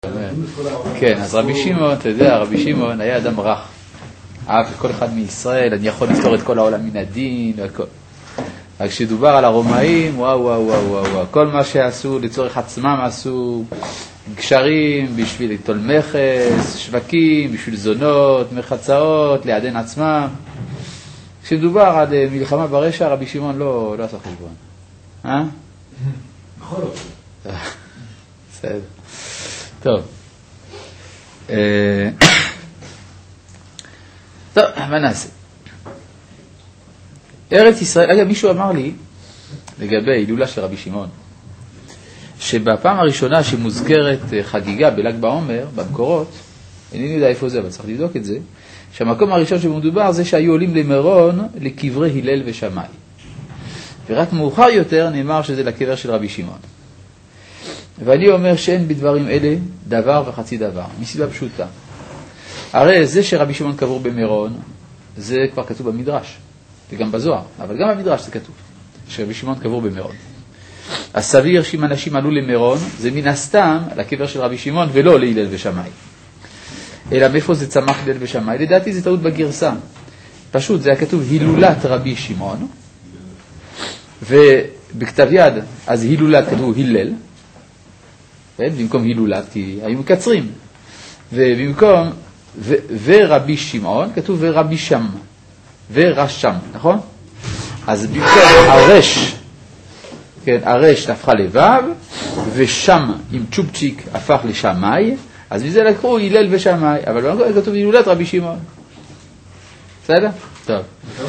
כן, אז רבי שמעון, אתה יודע, רבי שמעון היה אדם רך. אהב את כל אחד מישראל, אני יכול לפתור את כל העולם מן הדין, והכל. רק כשדובר על הרומאים, וואו, כל מה שעשו לצורך עצמם עשו, גשרים בשביל ליטול מכס, שווקים, בשביל זונות, מחצאות, ליעדן עצמם. כשדובר על מלחמה ברשע, רבי שמעון לא עשה חשבון. בכל אופן. בסדר. טוב. טוב, מה נעשה? ארץ ישראל, אגב, מישהו אמר לי, לגבי הילולה של רבי שמעון, שבפעם הראשונה שמוזכרת חגיגה בל"ג בעומר, במקורות, אני לא יודע איפה זה, אבל צריך לבדוק את זה, שהמקום הראשון שמדובר זה שהיו עולים למירון לקברי הלל ושמאי. ורק מאוחר יותר נאמר שזה לקבר של רבי שמעון. ואני אומר שאין בדברים אלה דבר וחצי דבר, מסיבה פשוטה. הרי זה שרבי שמעון קבור במירון, זה כבר כתוב במדרש, וגם בזוהר, אבל גם במדרש זה כתוב, שרבי שמעון קבור במירון. אז סביר שאם אנשים עלו למירון, זה מן הסתם לקבר של רבי שמעון ולא להלל ושמאי. אלא מאיפה זה צמח הלל ושמאי? לדעתי זה טעות בגרסה. פשוט זה היה כתוב הילולת רבי שמעון, ובכתב יד, אז הילולת כתוב הלל, במקום הילולת, כי היו מקצרים. ובמקום ורבי שמעון, כתוב ורבי שם, ורשם, נכון? אז במקום הרש, כן, הרש הפכה לבב, ושם עם צ'ופצ'יק הפך לשמאי, אז מזה לקחו הלל ושמאי, אבל במקום כתוב הילולת רבי שמעון. בסדר? טוב.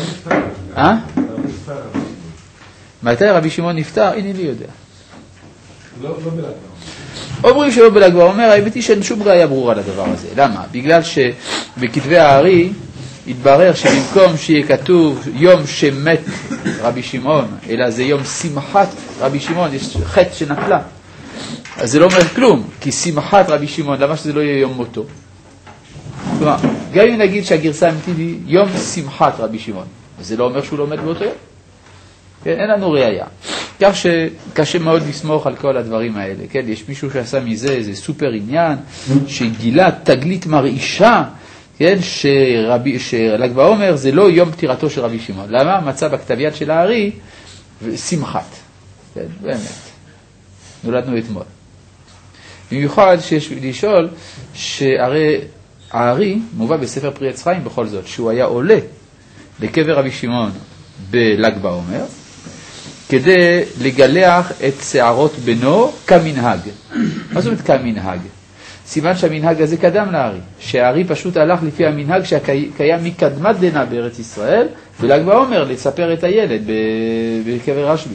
מתי רבי שמעון נפטר? הנה לי יודע. לא בל"ג. אומרים שלא בל"ג בעומר, האמת היא שאין שום ראיה ברורה לדבר הזה. למה? בגלל שבכתבי הארי התברר שבמקום שיהיה כתוב יום שמת רבי שמעון, אלא זה יום שמחת רבי שמעון, יש חטא שנפלה. אז זה לא אומר כלום, כי שמחת רבי שמעון, למה שזה לא יהיה יום מותו? כלומר, גם אם נגיד שהגרסה האמיתית היא יום שמחת רבי שמעון, אז זה לא אומר שהוא לא מת באותו יום. כן, אין לנו ראיה. כך שקשה מאוד לסמוך על כל הדברים האלה. כן, יש מישהו שעשה מזה איזה סופר עניין, שגילה תגלית מרעישה, כן, של"ג בעומר זה לא יום פטירתו של רבי שמעון. למה? מצא בכתב יד של הארי שמחת. כן, באמת. נולדנו אתמול. במיוחד שיש לשאול שהרי הארי מובא בספר פרי עץ חיים בכל זאת, שהוא היה עולה לקבר רבי שמעון בל"ג בעומר, כדי לגלח את שערות בנו כמנהג. מה זאת אומרת כמנהג? סימן שהמנהג הזה קדם לארי, שהארי פשוט הלך לפי המנהג שקיים מקדמת דנא בארץ ישראל, בל"ג בעומר לספר את הילד בקבר רשב"י.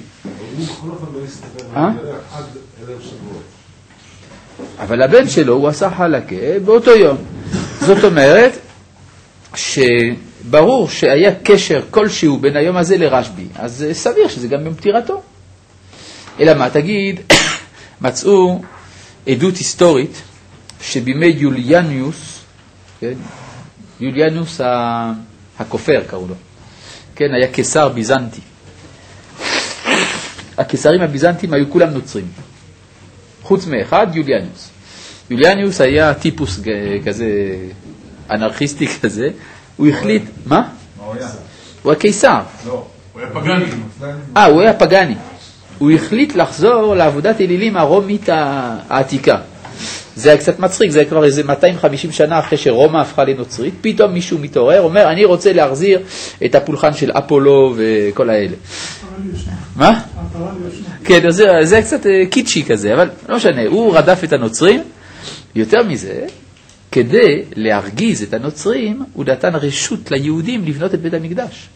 אבל הבן שלו הוא עשה חלקה באותו יום. זאת אומרת ברור שהיה קשר כלשהו בין היום הזה לרשב"י, אז סביר שזה גם יום פטירתו. אלא מה, תגיד, מצאו עדות היסטורית שבימי יוליאנוס, כן, יוליאנוס הכופר קראו לו, כן, היה קיסר ביזנטי. הקיסרים הביזנטים היו כולם נוצרים, חוץ מאחד, יוליאנוס. יוליאנוס היה טיפוס כזה, אנרכיסטי כזה, הוא החליט, מה? הוא היה? הוא הקיסר. לא, הוא היה פגני. הוא היה פגני. הוא החליט לחזור לעבודת אלילים הרומית העתיקה. זה היה קצת מצחיק, זה היה כבר איזה 250 שנה אחרי שרומא הפכה לנוצרית, פתאום מישהו מתעורר, אומר, אני רוצה להחזיר את הפולחן של אפולו וכל האלה. מה? כן, זה קצת קיצ'י כזה, אבל לא משנה, הוא רדף את הנוצרים, יותר מזה, כדי להרגיז את הנוצרים, הוא נתן רשות ליהודים לבנות את בית המקדש.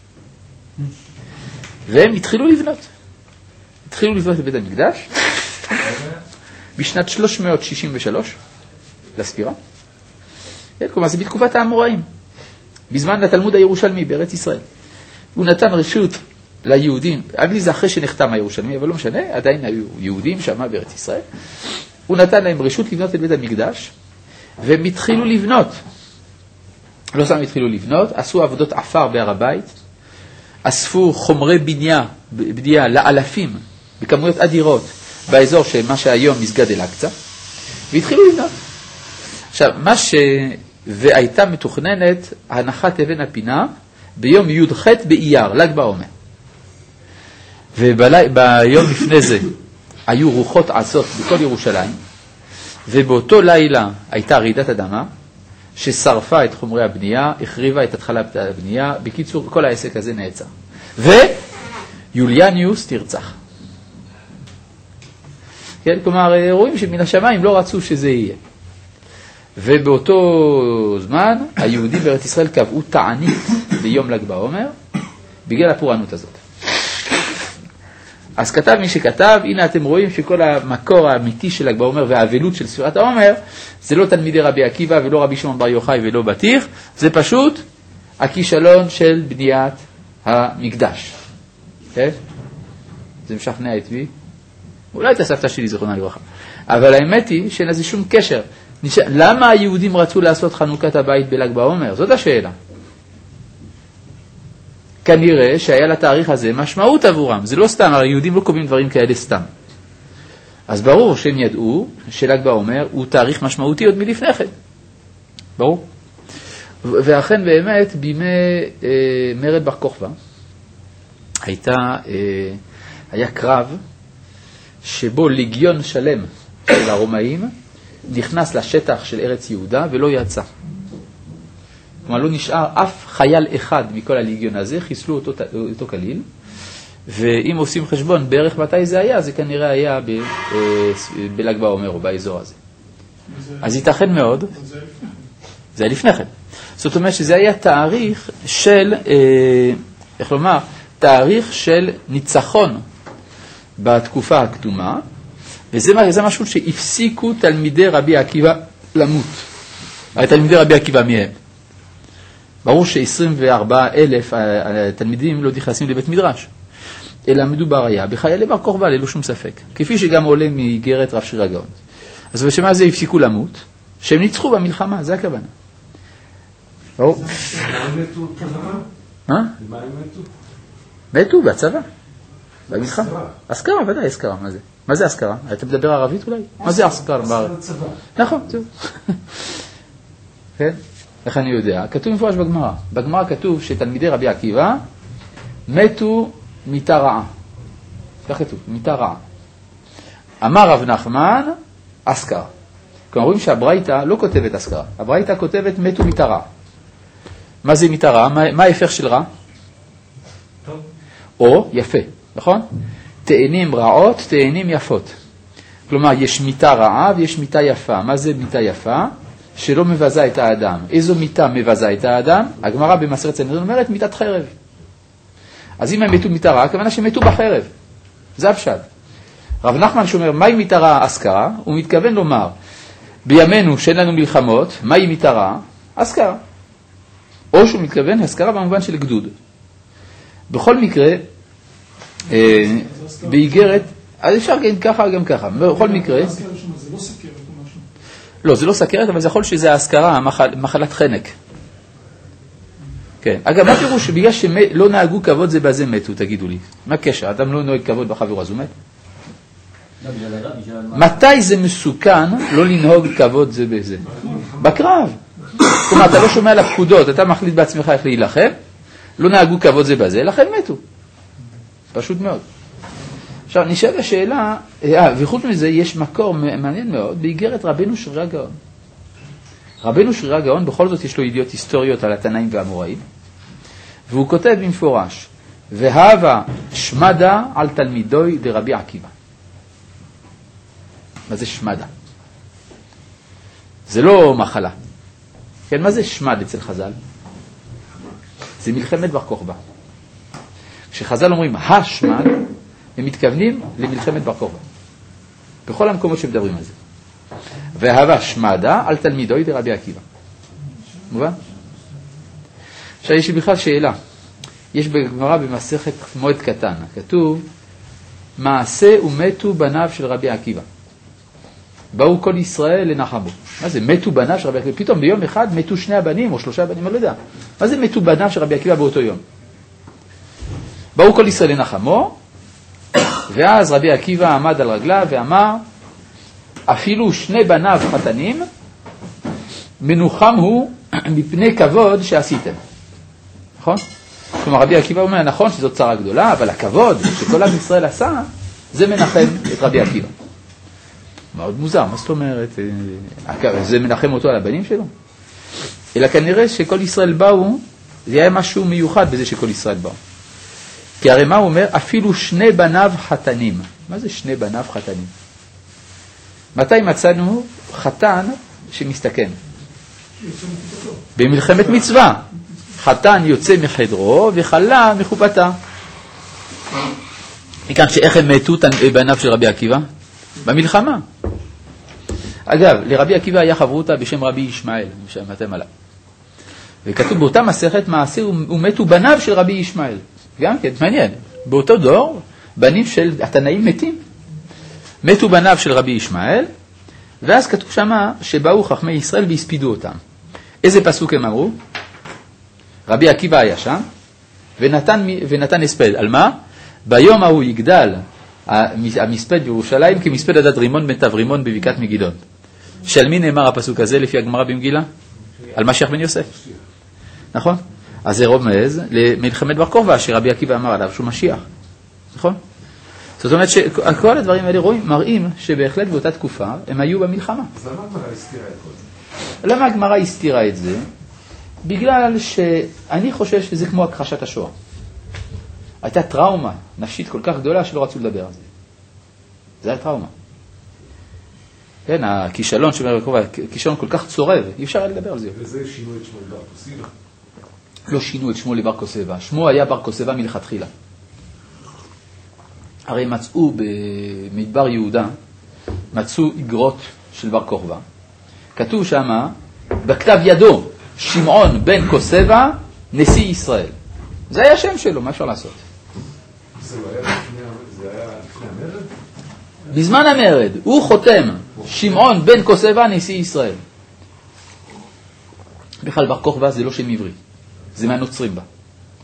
והם התחילו לבנות. את בית המקדש בשנת 363 לספירה. כלומר, זה בתקופת האמוראים, בזמן התלמוד הירושלמי בארץ ישראל. הוא נתן רשות ליהודים, אבל זה אחרי שנחתם הירושלמי, אבל לא משנה, עדיין היו יהודים שם בארץ ישראל. הוא נתן להם רשות לבנות את בית המקדש, והם התחילו לבנות. לא סתם התחילו לבנות, עשו עבודות עפר בהר הבית, אספו חומרי בנייה לאלפים, בכמויות אדירות, באזור שמה שהיום מסגד אל-אקצא, והתחילו לבנות. עכשיו, והייתה מתוכננת הנחת אבן הפינה ביום י"ח באייר, ל"ג בעומר. וביום לפני זה היו רוחות עזות בכל ירושלים, ובאותו לילה הייתה רעידת אדמה ששרפה את חומרי הבנייה, החריבה את התחלת הבנייה, בקיצור כל העסק הזה נעצר. ויוליאניוס תרצח. כן, כלומר, רואים שמן השמיים לא רצו שזה יהיה. ובאותו זמן היהודים בארץ ישראל קבעו תענית ביום ל"ג בעומר בגלל הפורענות הזאת. אז כתב מי שכתב, הנה אתם רואים שכל המקור האמיתי של ל"ג בעומר והאבלות של ספירת העומר זה לא תלמידי רבי עקיבא ולא רבי שמעון בר יוחאי ולא בטיח, זה פשוט הכישלון של בניית המקדש. כן? זה משכנע את מי? אולי את הסבתא שלי זיכרונה לברכה. אבל האמת היא שאין לזה שום קשר. למה היהודים רצו לעשות חנוכת הבית בל"ג בעומר? זאת השאלה. כנראה שהיה לתאריך הזה משמעות עבורם. זה לא סתם, היהודים לא קובעים דברים כאלה סתם. אז ברור שהם ידעו של"ג בעומר הוא תאריך משמעותי עוד מלפני כן. ברור. ואכן באמת בימי מרד בר כוכבא היה קרב שבו ליגיון שלם של הרומאים נכנס לשטח של ארץ יהודה ולא יצא. כלומר, לא נשאר אף חייל אחד מכל הליגיון הזה, חיסלו אותו כליל, ואם עושים חשבון בערך מתי זה היה, זה כנראה היה בל"ג בעומר או באזור הזה. אז ייתכן מאוד, זה היה לפני כן. זאת אומרת שזה היה תאריך של, איך לומר, תאריך של ניצחון בתקופה הקדומה, וזה משהו שהפסיקו תלמידי רבי עקיבא למות. תלמידי רבי עקיבא מהם. ברור ש24,000 תלמידים לא נכנסים לבית מדרש, אלא מדובר היה בחיילי בר כוכבא ללא שום ספק, כפי שגם עולה מאיגרת רב שיר הגאון. אז בשמה זה הפסיקו למות, שהם ניצחו במלחמה, זה הכוונה. ברור. מה מתו בצבא? מה? מה הם מתו? מתו בצבא. במלחמה. אזכרה, ודאי אזכרה, מה זה? מה זה אזכרה? אתה מדבר ערבית אולי? מה זה אזכרה? בצבא. נכון, זהו. כן? איך אני יודע? כתוב מפורש בגמרא. בגמרא כתוב שתלמידי רבי עקיבא מתו מיתה רעה. כך כתוב, מיתה רעה. אמר רב נחמן, אזכרה. כלומר, רואים שהברייתא לא כותבת אזכרה. הברייתא כותבת מתו מיתה רעה. מה זה מיתה רעה? מה ההפך של רע? טוב. או יפה, נכון? תאנים רעות, תאנים יפות. כלומר, יש מיתה רעה ויש מיתה יפה. מה זה מיתה יפה? שלא מבזה את האדם. איזו מיתה מבזה את האדם? הגמרא במסכת סנהדרין אומרת מיתת חרב. אז אם הם מתו מיתה רעה, הכוונה שמתו בחרב. זה הפשט. רב נחמן שאומר, מהי מיתה רעה? אזכרה. הוא מתכוון לומר, בימינו שאין לנו מלחמות, מהי מיתה רעה? אזכרה. או שהוא מתכוון אזכרה במובן של גדוד. בכל מקרה, באיגרת, אז אפשר גם ככה, גם ככה. בכל מקרה... זה לא סכרת או משהו? לא, זה לא סכרת, אבל זה יכול שזה ההזכרה, מחלת חנק. כן. אגב, מה פירוש שבגלל שלא נהגו כבוד זה בזה מתו, תגידו לי. מה הקשר? אדם לא נוהג כבוד בחבר, אז הוא מת? מתי זה מסוכן לא לנהוג כבוד זה בזה? בקרב. כלומר, אתה לא שומע לפקודות, אתה מחליט בעצמך איך להילחם, לא נהגו כבוד זה בזה, לכן מתו. פשוט מאוד. עכשיו, נשאל השאלה, וחוץ מזה יש מקור מעניין מאוד, באיגרת רבנו שרירא גאון. רבנו שרירא גאון, בכל זאת יש לו ידיעות היסטוריות על התנאים והאמוראים, והוא כותב במפורש, והווה שמדה על תלמידוי דרבי עקיבא. מה זה שמדה? זה לא מחלה. כן, מה זה שמד אצל חז"ל? זה מלחמת בר כוכבא. כשחז"ל אומרים השמד, הם מתכוונים למלחמת בר כוכבא. בכל המקומות שמדברים על זה. והווה שמדה על תלמידוי דרבי עקיבא. מובן? עכשיו יש לי בכלל שאלה. יש בגמרא במסכת מועד קטן, כתוב, מעשה ומתו בניו של רבי עקיבא. באו כל ישראל לנחמו. מה זה? מתו בניו של רבי עקיבא. פתאום ביום אחד מתו 2 הבנים או 3 הבנים, אני לא יודע. מה זה מתו בניו של רבי עקיבא באותו יום? באו כל ישראל לנחמו, ואז רבי עקיבא עמד על רגליו ואמר, אפילו 2 בניו חתנים, מנוחם הוא מפני כבוד שעשיתם. נכון? כלומר, רבי עקיבא אומר, נכון שזאת צרה גדולה, אבל הכבוד שכל עם ישראל עשה, זה מנחם את רבי עקיבא. מאוד מוזר, מה זאת אומרת? זה מנחם אותו על הבנים שלו? אלא כנראה שכל ישראל באו, זה היה משהו מיוחד בזה שכל ישראל באו. כי הרי מה הוא אומר? אפילו שני בניו חתנים. מה זה שני בניו חתנים? מתי מצאנו חתן שמסתכן? במלחמת מצווה. חתן יוצא מחדרו וחלה מחופתה. מכאן שאיך הם מתו בניו של רבי עקיבא? במלחמה. אגב, לרבי עקיבא היה חברותא בשם רבי ישמעאל, שמעתם עליו. וכתוב באותה מסכת מעשר ומתו בניו של רבי ישמעאל. גם כן, מעניין. באותו דור, בנים של התנאים מתים. מתו בניו של רבי ישמעאל, ואז כתוב שמה שבאו חכמי ישראל והספידו אותם. איזה פסוק הם אמרו? רבי עקיבא היה שם, ונתן הספד. על מה? ביום ההוא יגדל המספד בירושלים כמספד עדת רימון בן תברימון בבקעת מגידון. של מי נאמר הפסוק הזה לפי הגמרא במגילה? על משיח בן יוסף. נכון? אז זה רומז למלחמת בר כוכבא שרבי עקיבא אמר עליו שהוא משיח. נכון? זאת אומרת שכל הדברים האלה מראים שבהחלט באותה תקופה הם היו במלחמה. אז למה הגמרא הסתירה את כל זה? למה הגמרא הסתירה את זה? בגלל שאני חושב שזה כמו הכחשת השואה. הייתה טראומה נפשית כל כך גדולה שלא רצו לדבר על זה. זה היה טראומה. כן, הכישלון שאומר בקרובה, כישלון כל כך צורב, אי אפשר לדבר על זה. וזה שינו את שמו לבר קוסבה? לא שינו את שמו לבר קוסבה. שמו היה בר קוסבה מלכתחילה. הרי מצאו במדבר יהודה, מצאו אגרות של בר כוכבא. כתוב שמה, בכתב ידו, שמעון בן קוסבה, נשיא ישראל. זה היה השם שלו, מה אפשר לעשות? זה היה לפני המרד? בזמן המרד, הוא חותם, שמעון בן קוסבה, נשיא ישראל. בכלל בר כוכבא זה לא שם עברי, זה מהנוצרים בה.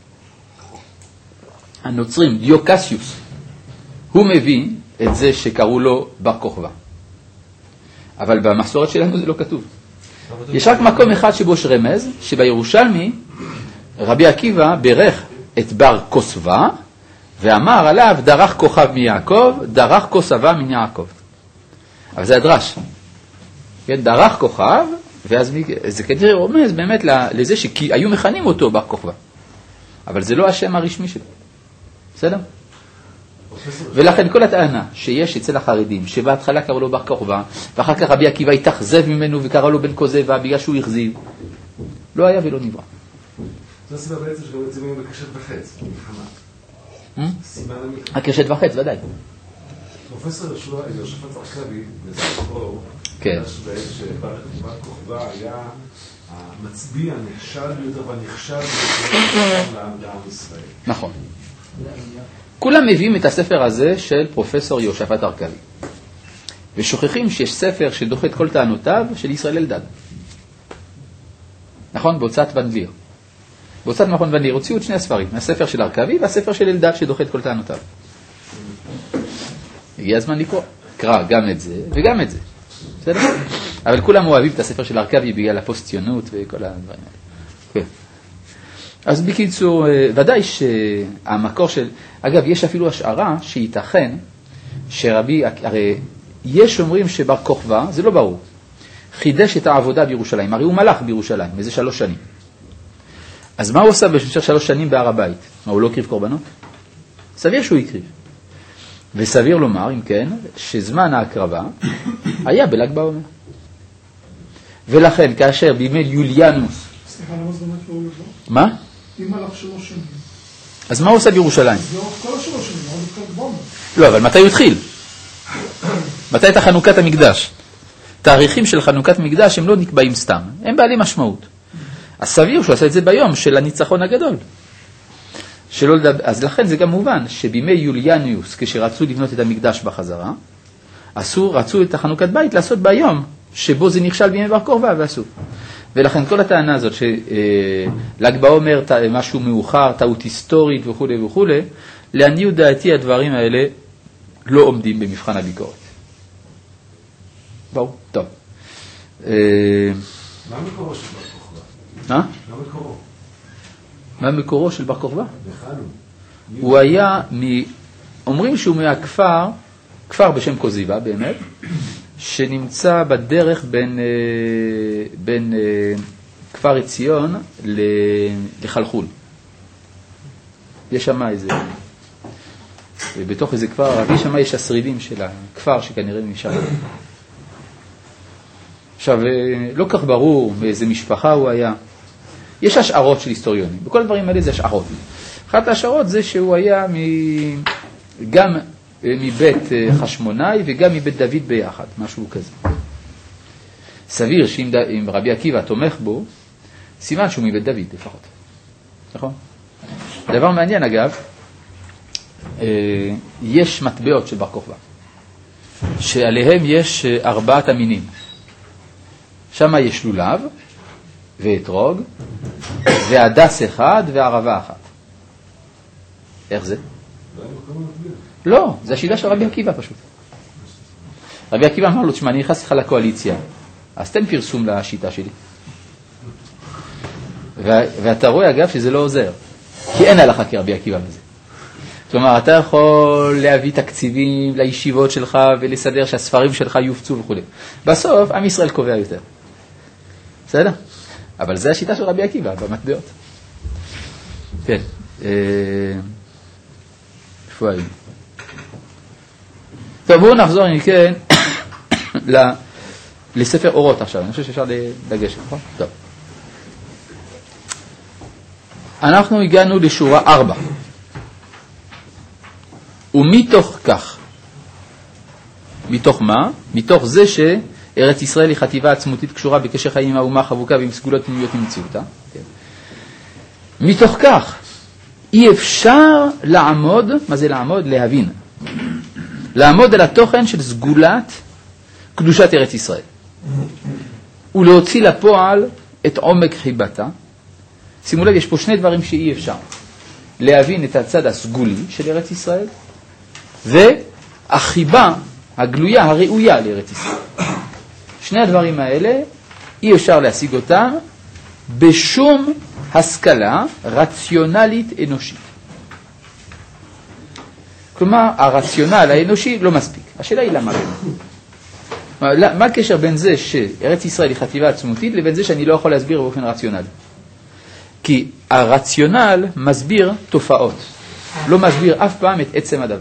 הנוצרים, דיוקסיוס, הוא מביא את זה שקראו לו בר כוכבא. אבל במסורת שלנו זה לא כתוב. יש רק מקום אחד שבו יש רמז, שבירושלמי רבי עקיבא ברך את בר כוסבה, ואמר עליו דרך כוכב מיעקב, דרך כוסבה מן יעקב. אבל זה הדרש. כן, דרך כוכב, ואז זה כנראה רומז באמת לזה שהיו מכנים אותו בר כוכבא. אבל זה לא השם הרשמי שלו. בסדר? ולכן כל הטענה שיש אצל החרדים, שבהתחלה קראו לו בר כוכבא, ואחר כך רבי עקיבא התאכזב ממנו וקרא לו בן כוזבה בגלל שהוא החזיב, לא היה ולא נברא. זו הסיבה בעצם שגם יוצאים היום בקשת וחץ, במלחמה. סימן המלחמה. הקשת וחץ, ודאי. פרופסור יושפט ארכבי, בזכור, שבר כוכבא היה המצביע הנחשל ביותר והנכשל ביותר לעם ישראל. נכון. כולם מביאים את הספר הזה של פרופסור יושפט ארכבי. ושוכחים שיש ספר שדוחה את כל טענותיו של ישראל אלדד. נכון? בהוצאת ון ליר. בהוצאת מכון ון ליר הוציאו את שני הספרים, הספר של ארכבי והספר של אלדד שדוחה את כל טענותיו. הגיע הזמן לקרוא. קרא גם את זה וגם את זה. בסדר? אבל כולם אוהבים את הספר של ארכבי בגלל הפוסט-ציונות וכל הדברים האלה. כן. אז בקיצור, ודאי שהמקור של... אגב, יש אפילו השערה שייתכן שרבי... הרי יש אומרים שבר כוכבא, זה לא ברור, חידש את העבודה בירושלים. הרי הוא מלך בירושלים, איזה 3 שנים. אז מה הוא עושה במשך 3 שנים בהר הבית? מה, הוא לא הקריב קורבנות? סביר שהוא הקריב. וסביר לומר, אם כן, שזמן ההקרבה היה בל"ג בעומר. ולכן, כאשר בימי יוליאנוס... סליחה, למה זה באמת לא הולך? מה? אם הלך 3 שנים. אז מה הוא עושה בירושלים? אז לא כל 3 שנים, לא בל"ג בעומר. לא, אבל מתי הוא התחיל? מתי הייתה חנוכת המקדש? תאריכים של חנוכת מקדש הם לא נקבעים סתם, הם בעלי משמעות. אז סביר שהוא עשה את זה ביום של הניצחון הגדול. אז לכן זה גם מובן שבימי יוליאניוס, כשרצו לבנות את המקדש בחזרה, רצו את החנוכת בית לעשות ביום שבו זה נכשל בימי בר כוכבא ועשו. ולכן כל הטענה הזאת של"ג בעומר משהו מאוחר, טעות היסטורית וכו' וכו', לעניות דעתי הדברים האלה לא עומדים במבחן הביקורת. ברור, טוב. מה מקורו של בר כוכבא? מה? מה מקורו? מה מקורו של בר כוכבא? בחנו. הוא היה, אומרים שהוא מהכפר, כפר בשם קוזיבה באמת, שנמצא בדרך בין כפר עציון לחלחול. יש שם איזה, בתוך איזה כפר ערבי, שם יש השרידים של הכפר שכנראה נשאר. עכשיו, לא כך ברור באיזה משפחה הוא היה. יש השערות של היסטוריונים. בכל הדברים האלה זה השערות. אחת ההשערות זה שהוא היה גם מבית חשמונאי וגם מבית דוד ביחד, משהו כזה. סביר שאם רבי עקיבא תומך בו, סימן שהוא מבית דוד לפחות. נכון? דבר מעניין אגב, יש מטבעות של בר כוכבא, שעליהם יש 4 המינים. שם יש לולב ואתרוג והדס אחד וערבה אחת. איך זה? לא, זה השיטה של רבי עקיבא פשוט. רבי עקיבא אמר לו, תשמע, אני נכנס לך לקואליציה, אז תן פרסום לשיטה שלי. ואתה רואה אגב שזה לא עוזר, כי אין הלכה כרבי עקיבא בזה. כלומר, אתה יכול להביא תקציבים לישיבות שלך ולסדר שהספרים שלך יופצו וכו'. בסוף, עם ישראל קובע יותר. בסדר? אבל זה השיטה של רבי עקיבא במטבעות. כן. איפה היינו? טוב, בואו נחזור אם כן לספר אורות עכשיו. אני חושב שאפשר לגשת, נכון? טוב. אנחנו הגענו לשורה 4. ומתוך כך, מתוך מה? מתוך זה שארץ ישראל היא חטיבה עצמותית קשורה בקשר חיים עם האומה חבוקה ועם סגולות פנימיות ממציאותה. כן. מתוך כך, אי אפשר לעמוד, מה זה לעמוד? להבין. לעמוד על התוכן של סגולת קדושת ארץ ישראל. ולהוציא לפועל את עומק חיבתה. שימו לב, יש פה 2 דברים שאי אפשר. להבין את הצד הסגולי של ארץ ישראל, והחיבה הגלויה, הראויה לארץ ישראל. 2 הדברים האלה, אי אפשר להשיג אותם בשום השכלה רציונלית אנושית. כלומר, הרציונל האנושי לא מספיק. השאלה היא למה? מה הקשר בין זה שארץ ישראל היא חטיבה עצמותית לבין זה שאני לא יכול להסביר באופן רציונלי? כי הרציונל מסביר תופעות, לא מסביר אף פעם את עצם הדבר.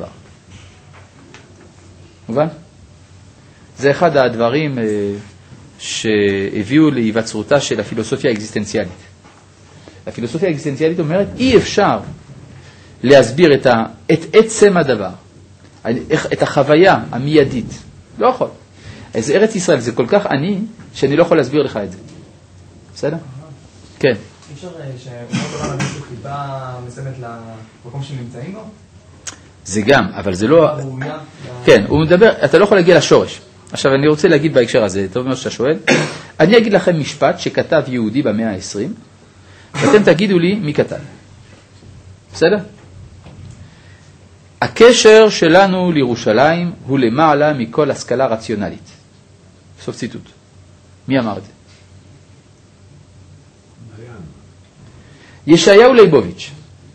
מובן? זה אחד הדברים שהביאו להיווצרותה של הפילוסופיה האקזיסטנציאלית. הפילוסופיה האקזיסטנציאלית אומרת, אי אפשר להסביר את עצם הדבר, את החוויה המיידית. לא יכול. אז ארץ ישראל זה כל כך עני, שאני לא יכול להסביר לך את זה. בסדר? כן. אפשר שאומרות עולם איזו חיבה מסוימת למקום שנמצאים בו? זה גם, אבל זה לא... כן, הוא מדבר, אתה לא יכול להגיע לשורש. עכשיו אני רוצה להגיד בהקשר הזה, טוב מאוד שאתה שואל, אני אגיד לכם משפט שכתב יהודי במאה ה-20, ואתם תגידו לי מי כתב. בסדר? הקשר שלנו לירושלים הוא למעלה מכל השכלה רציונלית. סוף ציטוט. מי אמר את זה? ישעיהו ליבוביץ'.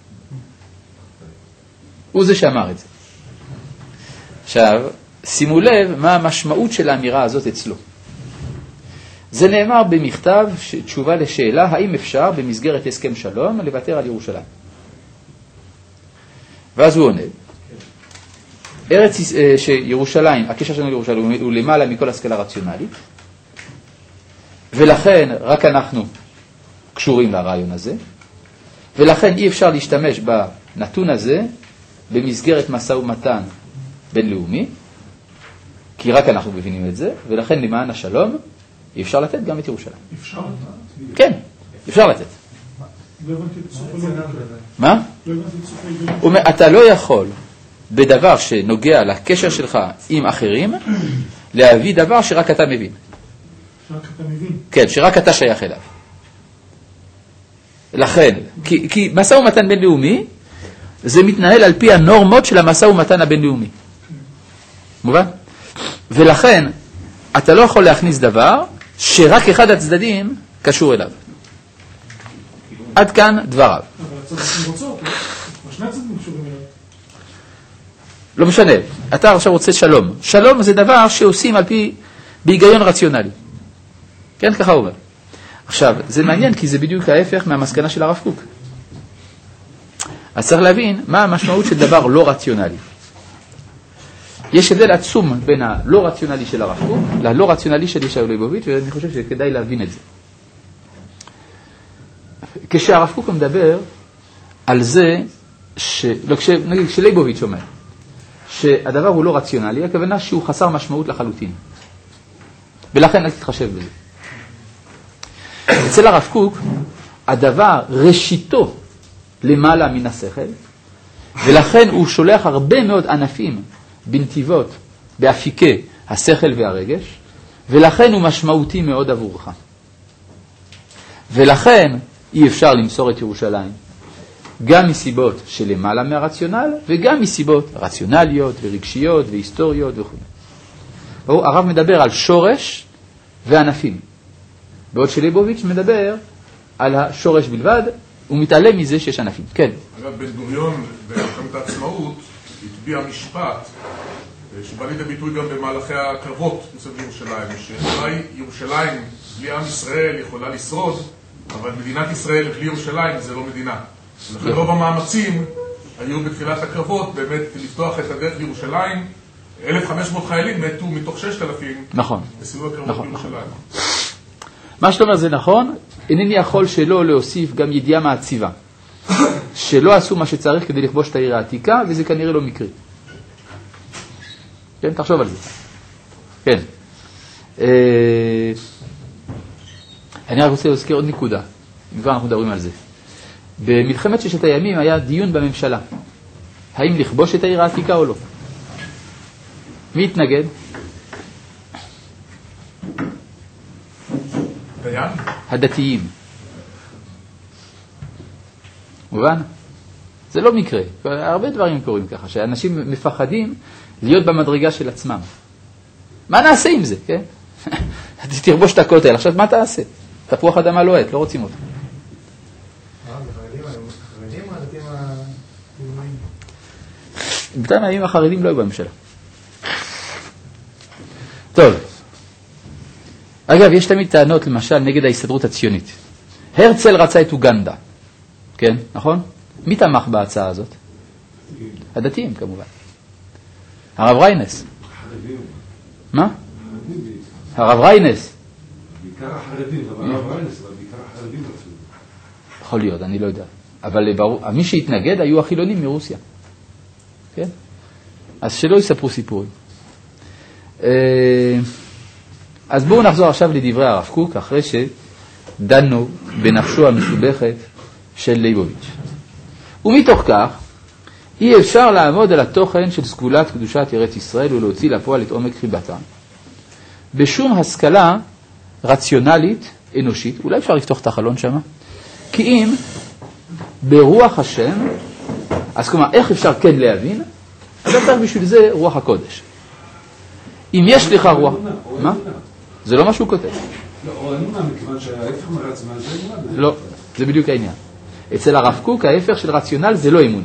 הוא זה שאמר את זה. עכשיו, שימו לב מה המשמעות של האמירה הזאת אצלו. זה נאמר במכתב תשובה לשאלה האם אפשר במסגרת הסכם שלום לוותר על ירושלים. ואז הוא עונה, שירושלים, הקשר שלנו לירושלים הוא למעלה מכל השכלה רציונלית, ולכן רק אנחנו קשורים לרעיון הזה, ולכן אי אפשר להשתמש בנתון הזה במסגרת משא ומתן בינלאומי, כי רק אנחנו מבינים את זה, ולכן למען השלום אי אפשר לתת גם את ירושלים. אפשר? כן, אפשר לתת. מה? הוא אומר, אתה לא יכול בדבר שנוגע לקשר שלך עם אחרים, להביא דבר שרק אתה מבין. שרק אתה מבין? כן, שרק אתה שייך אליו. לכן, כי משא ומתן בינלאומי, זה מתנהל על פי הנורמות של המשא ומתן הבינלאומי. מובן? ולכן, אתה לא יכול להכניס דבר שרק אחד הצדדים קשור אליו. עד כאן דבריו. אבל הצדדים רוצות, שני הצדדים קשורים אליו. לא משנה, אתה עכשיו רוצה שלום. שלום זה דבר שעושים על פי, בהיגיון רציונלי. כן, ככה הוא אומר. עכשיו, זה מעניין כי זה בדיוק ההפך מהמסקנה של הרב קוק. אז צריך להבין מה המשמעות של דבר לא רציונלי. יש הבדל עצום בין הלא רציונלי של הרב קוק ללא רציונלי של ישעיהו ליבוביץ', ואני חושב שכדאי להבין את זה. כשהרב קוק מדבר על זה, נגיד כשליבוביץ' אומר שהדבר הוא לא רציונלי, הכוונה שהוא חסר משמעות לחלוטין. ולכן אל תתחשב בזה. אצל הרב קוק, הדבר ראשיתו למעלה מן השכל, ולכן הוא שולח הרבה מאוד ענפים בנתיבות, באפיקי השכל והרגש, ולכן הוא משמעותי מאוד עבורך. ולכן אי אפשר למסור את ירושלים, גם מסיבות שלמעלה מהרציונל, וגם מסיבות רציונליות ורגשיות והיסטוריות וכו'. הרב מדבר על שורש וענפים, בעוד שליבוביץ' מדבר על השורש בלבד, הוא מתעלם מזה שיש ענפים. כן. אגב, בן גוריון במלחמת העצמאות הטביע משפט שבא לידי ביטוי גם במהלכי הקרבות מסביב לירושלים, שאולי ירושלים בלי עם ישראל יכולה לשרוד, אבל מדינת ישראל בלי ירושלים זה לא מדינה. ולכן רוב המאמצים היו בתחילת הקרבות באמת לפתוח את הדרך לירושלים. 1,500 חיילים מתו מתוך 6,000 בסיבוב הקרבות בירושלים. מה שאתה אומר זה נכון, אינני יכול שלא להוסיף גם ידיעה מעציבה, שלא עשו מה שצריך כדי לכבוש את העיר העתיקה, וזה כנראה לא מקרי. כן, תחשוב על זה. כן. אני רק רוצה להזכיר עוד נקודה, אם כבר אנחנו מדברים על זה. במלחמת ששת הימים היה דיון בממשלה, האם לכבוש את העיר העתיקה או לא. מי התנגד? הדתיים. מובן? זה לא מקרה. הרבה דברים קורים ככה, שאנשים מפחדים להיות במדרגה של עצמם. מה נעשה עם זה, כן? תרבוש את הכותל, עכשיו מה תעשה? תפוח אדמה לוהט, לא רוצים אותו. בינתיים הימים החרדים לא היו בממשלה. טוב. אגב, יש תמיד טענות למשל נגד ההסתדרות הציונית. הרצל רצה את אוגנדה. כן, נכון? מי תמך בהצעה הזאת? הדתיים כמובן. הרב ריינס. מה? הרב ריינס. בעיקר החרדים, אבל הרב ריינס, אבל בעיקר החרדים רצו. יכול להיות, אני לא יודע. אבל מי שהתנגד היו החילונים מרוסיה. כן? אז שלא יספרו סיפורים. אז בואו נחזור עכשיו לדברי הרב קוק, אחרי שדנו בנפשו המסובכת של ליבוביץ'. ומתוך כך, אי אפשר לעמוד על התוכן של סגולת קדושת ארץ ישראל ולהוציא לפועל את עומק חיבתה. בשום השכלה רציונלית, אנושית, אולי אפשר לפתוח את החלון שם, כי אם ברוח השם, אז כלומר, איך אפשר כן להבין? אז צריך בשביל זה רוח הקודש. אם יש לך רוח... מה? זה לא מה שהוא כותב. לא, או אמונה, מכיוון שההפך מרציונל זה אמונה. לא, זה בדיוק העניין. אצל הרב קוק ההפך של רציונל זה לא אמונה.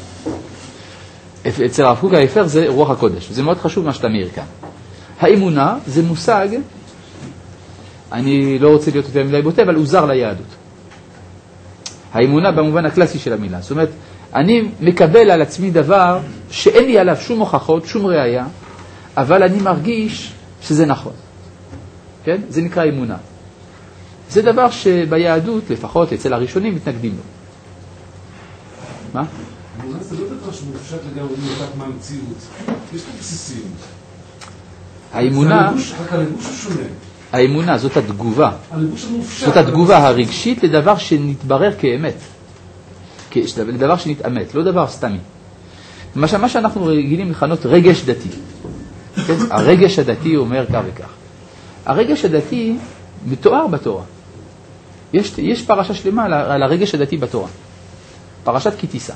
אצל הרב קוק ההפך זה רוח הקודש. זה מאוד חשוב מה שאתה מעיר כאן. האמונה זה מושג, אני לא רוצה להיות יותר מדי בוטה, אבל הוא זר ליהדות. האמונה במובן הקלאסי של המילה. זאת אומרת, אני מקבל על עצמי דבר שאין לי עליו שום הוכחות, שום ראייה, אבל אני מרגיש שזה נכון. כן? זה נקרא אמונה. זה דבר שביהדות, לפחות אצל הראשונים, מתנגדים לו. מה? אמונה זה לא דבר שמופשט לגמרי מלכת מהמציאות. יש לו בסיסים. האמונה... רק הלבוש הוא שונה. האמונה, זאת התגובה. הלבוש המופשט. זאת התגובה הרגשית לדבר שנתברר כאמת. לדבר שנתאמת, לא דבר סתמי. מה שאנחנו רגילים לכנות רגש דתי. כן? הרגש הדתי אומר כך וכך. הרגש הדתי מתואר בתורה. יש פרשה שלמה על הרגש הדתי בתורה. פרשת כי תישא.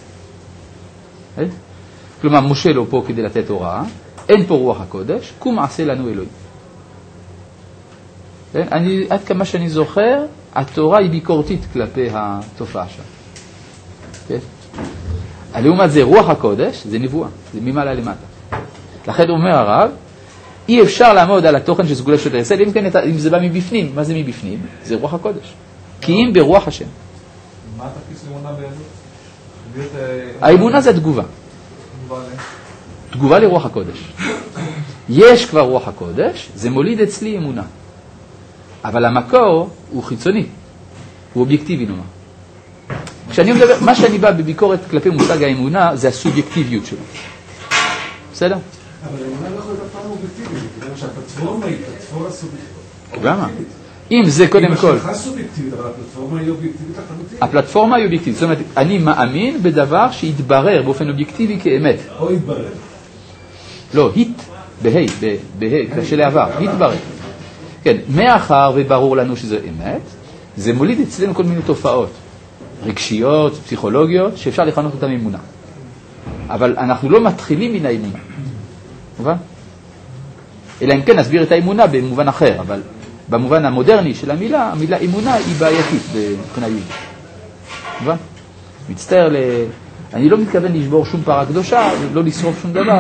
כלומר, משה לא פה כדי לתת הוראה, אין פה רוח הקודש, קום עשה לנו אלוהים. כן? עד כמה שאני זוכר, התורה היא ביקורתית כלפי התופעה שם. כן? לעומת זה, רוח הקודש זה נבואה, זה ממעלה למטה. לכן אומר הרב, אי אפשר לעמוד על התוכן של סגולה של היסוד, אם זה בא מבפנים. מה זה מבפנים? זה רוח הקודש. כי אם ברוח השם. מה התפקיד של אמונה באמונה? האמונה זה התגובה. תגובה לרוח הקודש. יש כבר רוח הקודש, זה מוליד אצלי אמונה. אבל המקור הוא חיצוני, הוא אובייקטיבי נאמר. כשאני מדבר, מה שאני בא בביקורת כלפי מושג האמונה, זה הסובייקטיביות שלו. בסדר? אבל האמונה לא יכולה להיות פעם אובייקטיבית, בגלל שהפלטפורמה היא פלטפורמה סובייקטיבית. למה? אם זה קודם כל... היא משלחה סובייקטיבית, אבל הפלטפורמה היא אובייקטיבית לחלוטין. הפלטפורמה היא אובייקטיבית, זאת אומרת, אני מאמין בדבר שיתברר באופן אובייקטיבי כאמת. או יתברר. לא, קשה לעבר, התברר. כן, מאחר וברור לנו שזה אמת, זה מוליד אצלנו כל מיני תופעות, רגשיות, פסיכולוגיות, שאפשר לכנות אותם אמונה. אבל אנחנו לא מתחילים מן האמונה. מובן? אלא אם כן נסביר את האמונה במובן אחר, אבל במובן המודרני של המילה, המילה אמונה היא בעייתית מבחינה יהודית. מובן? מצטער אני לא מתכוון לשבור שום פרה קדושה, לא לשרוף שום דבר,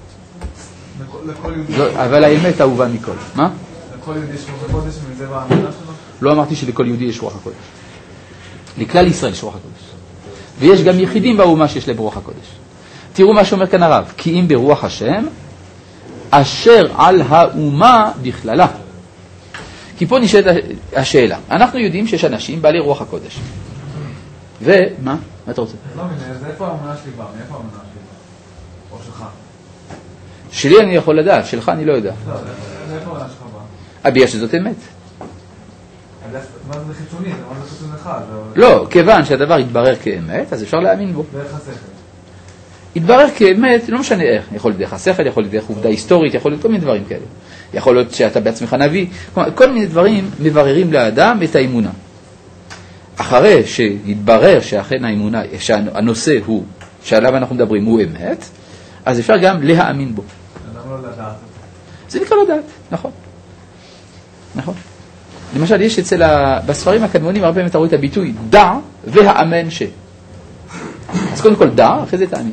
אבל האמת אהובה מכל. מה? לכל יהודי יש רוח הקודש, ומזה באמונה שלו? לא אמרתי שלכל יהודי יש רוח הקודש. לכלל ישראל יש רוח הקודש. ויש גם יחידים באומה שיש להם רוח הקודש. תראו מה שאומר כאן הרב, כי אם ברוח השם, אשר על האומה בכללה. כי פה נשאלת השאלה. אנחנו יודעים שיש אנשים בעלי רוח הקודש. ומה? מה אתה רוצה? לא מבין, אז איפה האמונה שלי באה? מאיפה האמונה שלי באה? או שלך? שלי אני יכול לדעת, שלך אני לא יודע. לא, איפה האמונה שלך באה? בגלל שזאת אמת. מה זה חיצוני? זה מה זה חיצוני אחד? לא, כיוון שהדבר יתברר כאמת, אז אפשר להאמין בו. דרך השכל. יתברר כאמת, לא משנה איך. יכול להיות דרך השכל, יכול להיות דרך עובדה היסטורית, יכול להיות כל מיני דברים כאלה. יכול להיות שאתה בעצמך נביא. כל מיני דברים מבררים לאדם את האמונה. אחרי שיתברר שאכן האמונה, שהנושא הוא, שעליו אנחנו מדברים, הוא אמת, אז אפשר גם להאמין בו. אדם לא לדעת. זה נקרא לדעת, נכון. נכון. למשל, יש בספרים הקדמונים הרבה פעמים אתה רואה את הביטוי דע והאמן ש. אז קודם כל דע, אחרי זה תאמין.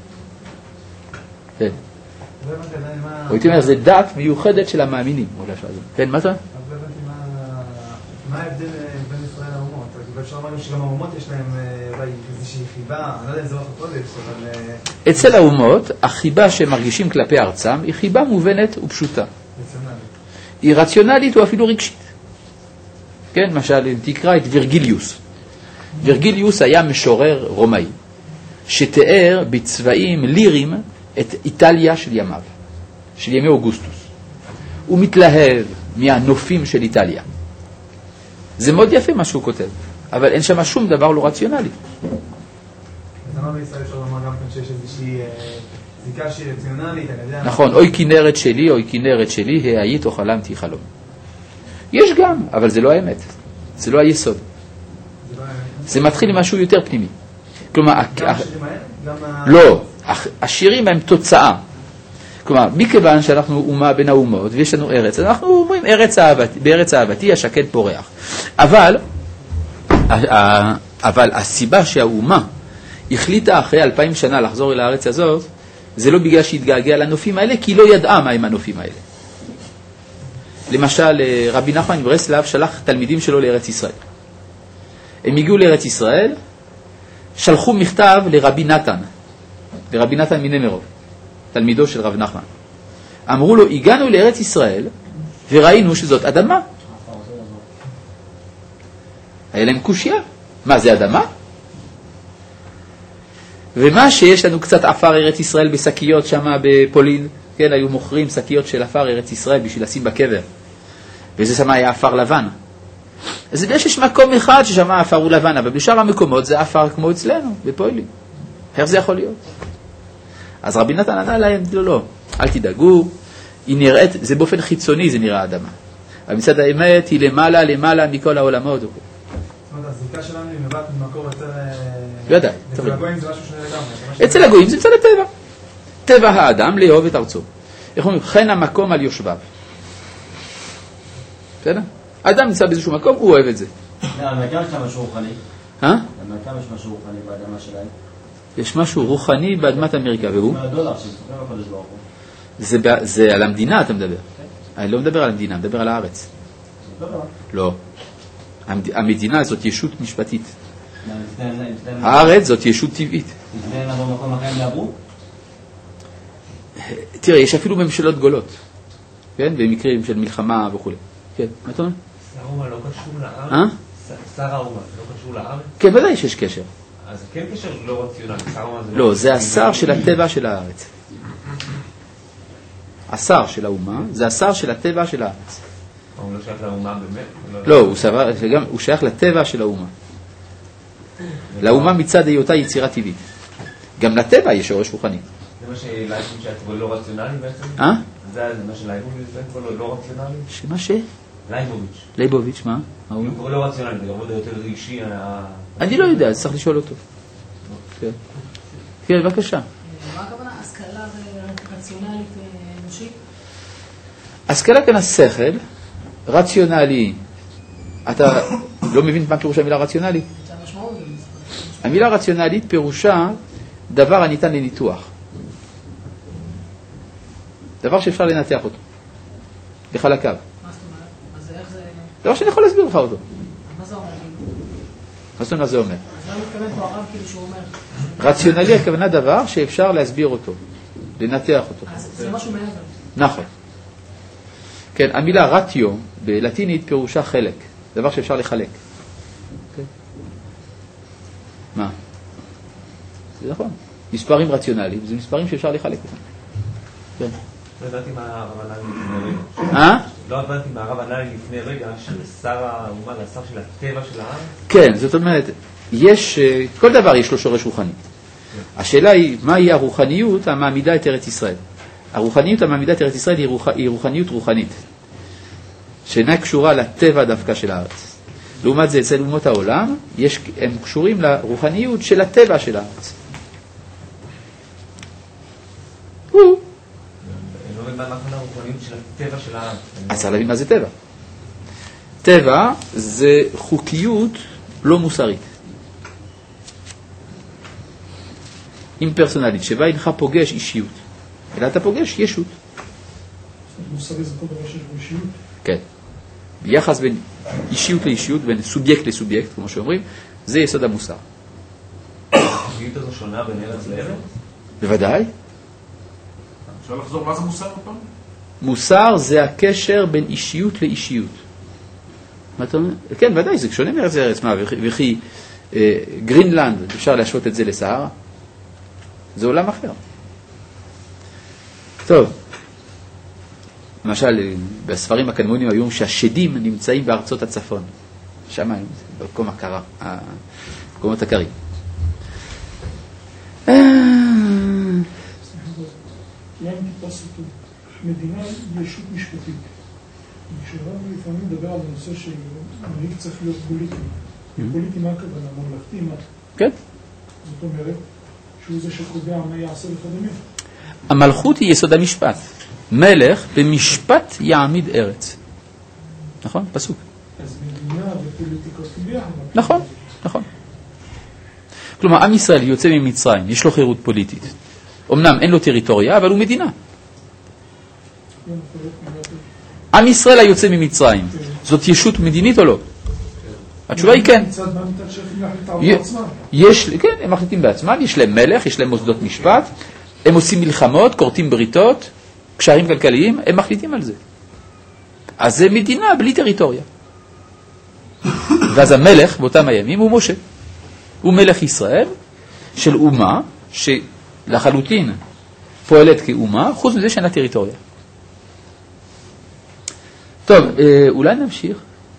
כן. או הייתי אומר, זה דעת מיוחדת של המאמינים. כן, מה זה? אז לא הבנתי מה ההבדל בין ישראל לאומות. ואפשר לומר שגם האומות יש להם אולי איזושהי חיבה, אני לא יודע אם זה רוח הקודש, אבל... אצל האומות, החיבה שהם מרגישים כלפי ארצם היא חיבה מובנת ופשוטה. היא רציונלית או אפילו רגשית. כן, למשל, תקרא את וירגיליוס. וירגיליוס היה משורר רומאי, שתיאר בצבעים לירים את איטליה של ימיו, של ימי אוגוסטוס. הוא מתלהב מהנופים של איטליה. זה מאוד יפה מה שהוא כותב, אבל אין שם שום דבר לא רציונלי. אז למה בישראל אפשר לומר גם שיש איזושהי זיקה שהיא רציונלית, אני יודע... נכון, אוי כנרת שלי, אוי כנרת שלי, היית או חלמתי חלום. יש גם, אבל זה לא האמת. זה לא היסוד. זה מתחיל עם משהו יותר פנימי. כלומר, לא, השירים הם תוצאה. כלומר, מכיוון שאנחנו אומה בין האומות ויש לנו ארץ, אנחנו אומרים בארץ אהבתי השקט פורח. אבל הסיבה שהאומה החליטה אחרי 2000 שנה לחזור אל הארץ הזאת, זה לא בגלל שהתגעגע לנופים האלה, כי היא לא ידעה מה הם הנופים האלה. למשל, רבי נחמן מברסלב שלח תלמידים שלו לארץ ישראל. הם הגיעו לארץ ישראל, שלחו מכתב לרבי נתן מנמרוב, תלמידו של רב נחמן. אמרו לו, הגענו לארץ ישראל וראינו שזאת אדמה. היה להם קושיה. מה, זה אדמה? ומה שיש לנו קצת אפר ארץ ישראל בשקיות שם בפולין, כן, היו מוכרים שקיות של אפר ארץ ישראל בשביל לשים בקבר. וזה שם היה אפר לבן. אז יש מקום אחד ששם האפר הוא לבן, אבל בשאר המקומות זה אפר כמו אצלנו, בפולין. איך זה יכול להיות? אז רבי נתן ענה להם, לא, אל תדאגו, היא נראית, זה באופן חיצוני זה נראה אדמה. אבל מצד האמת היא למעלה מכל העולמות. זאת אומרת, הזיקה שלנו היא מבט ממקור יותר... לא יודע. אצל הגויים זה משהו שונה לגמרי. אצל הגויים זה מצד הטבע. טבע האדם לאהוב את ארצו. איך אומרים? חן המקום על יושביו. בסדר? האדם נמצא באיזשהו מקום, הוא אוהב את זה. האמריקאים יש לה משהו רוחני. האמריקאים יש משהו רוחני באדמה שלהם. יש משהו רוחני באדמת אמריקה, והוא? $100 שמסתכלים הקודש ברוך הוא. זה על המדינה אתה מדבר. אני לא מדבר על המדינה, אני מדבר על הארץ. לא. המדינה זאת ישות משפטית. הארץ זאת ישות טבעית. לפני נבוא מקום אחר יעברו? תראה, יש אפילו ממשלות גדולות, כן? במקרים של מלחמה וכו'. כן, מה אתה אומר? שר האומה לא קשור לארץ? שר האומה לא קשור לארץ? כן, ודאי שיש קשר. אז זה כן קשר לא רציונלי. לא, זה השר של הטבע של הארץ. השר של האומה זה השר של הטבע של הארץ. הוא לא שייך לאומה באמת? לא, הוא שייך לטבע של האומה. לאומה מצד היותה יצירה טבעית. גם לטבע יש שורש רוחני. זה מה שלייבוביץ' שהיה כבר לא רציונלי בעצם? זה מה שלייבוביץ' זה כבר לא רציונלי? שמה ש? לייבוביץ'. לייבוביץ', מה? הוא כבר לא רציונלי, זה כבר יותר רגשי. אני לא יודע, צריך לשאול אותו. כן, בבקשה. מה הכוונה? השכלה רציונלית אנושית? השכלה כאן השכל, רציונלי. אתה לא מבין מה פירוש המילה רציונלי? המילה רציונלית פירושה דבר הניתן לניתוח. דבר שאפשר לנתח אותו. לחלקיו. מה זאת אומרת? אז איך זה... דבר שאני יכול להסביר לך אותו. מה זה אומר? מה זאת אומרת זה אומר? אז לא מתכוון פה הרב כאילו שהוא אומר... רציונלי הכוונה דבר שאפשר להסביר אותו, לנתח אותו. אז זה משהו מעבר. נכון. כן, המילה רטיו בלטינית פירושה חלק. דבר שאפשר לחלק. מה? זה נכון. מספרים רציונליים, זה מספרים שאפשר לחלק אותם. כן. לא הבנתי מה הרב ענה לי לפני רגע. לא הבנתי מה הרב ענה לי לפני רגע, ששר האומה זה השר של הטבע של העם? כן, זאת אומרת, יש, כל דבר יש לו שורש רוחני. השאלה היא, מהי הרוחניות המעמידה את ארץ ישראל? הרוחניות המעמידה את ארץ ישראל היא רוחניות רוחנית, שאינה קשורה לטבע דווקא של הארץ. לעומת זה, אצל אומות העולם, הם קשורים לרוחניות של הטבע של הארץ. אני לא מבין מה הכוונה הרוחניות של הטבע של הארץ. אז צריך להבין מה זה טבע. טבע זה חוקיות לא מוסרית. אימפרסונלית, שבה אינך פוגש אישיות, אלא אתה פוגש ישות. מוסרי זה כל דבר שיש בו אישיות? כן. ביחס בין אישיות לאישיות, בין סובייקט לסובייקט, כמו שאומרים, זה יסוד המוסר. האישיות הזו שונה בין ארץ לארץ? בוודאי. אפשר לחזור, מה זה מוסר הפעם? מוסר זה הקשר בין אישיות לאישיות. מה אתה אומר? כן, ודאי, זה שונה מארץ לארץ. מה, וכי גרינלנד, אפשר להשוות את זה לסהרה? זה עולם אחר. טוב. למשל, בספרים הקדמונים היו שהשדים נמצאים בארצות הצפון. שם, במקום הקרה, במקומות הקרים. למה טיפס אותו? מדינה היא ישות משפטית. כשרב לפעמים מדבר על הנושא שמנהיג צריך להיות פוליטי. פוליטי מה הכוונה? ממלכתי מה? כן. זאת אומרת, שהוא זה שקובע מה יעשה וכדומה. המלכות היא יסוד המשפט. מלך במשפט יעמיד ארץ. נכון? פסוק. אז מדינה ופוליטיקות ביחד. נכון, נכון. כלומר, עם ישראל יוצא ממצרים, יש לו חירות פוליטית. אמנם אין לו טריטוריה, אבל הוא מדינה. עם ישראל היוצא ממצרים, זאת ישות מדינית או לא? התשובה היא כן. כן, הם מחליטים בעצמם, יש להם מלך, יש להם מוסדות משפט, הם עושים מלחמות, קורטים בריתות, קשרים כלכליים, הם מחליטים על זה. אז זה מדינה בלי טריטוריה. ואז המלך באותם הימים הוא משה. הוא מלך ישראל של אומה שלחלוטין פועלת כאומה, חוץ מזה שאין לה טריטוריה. טוב, אולי נמשיך.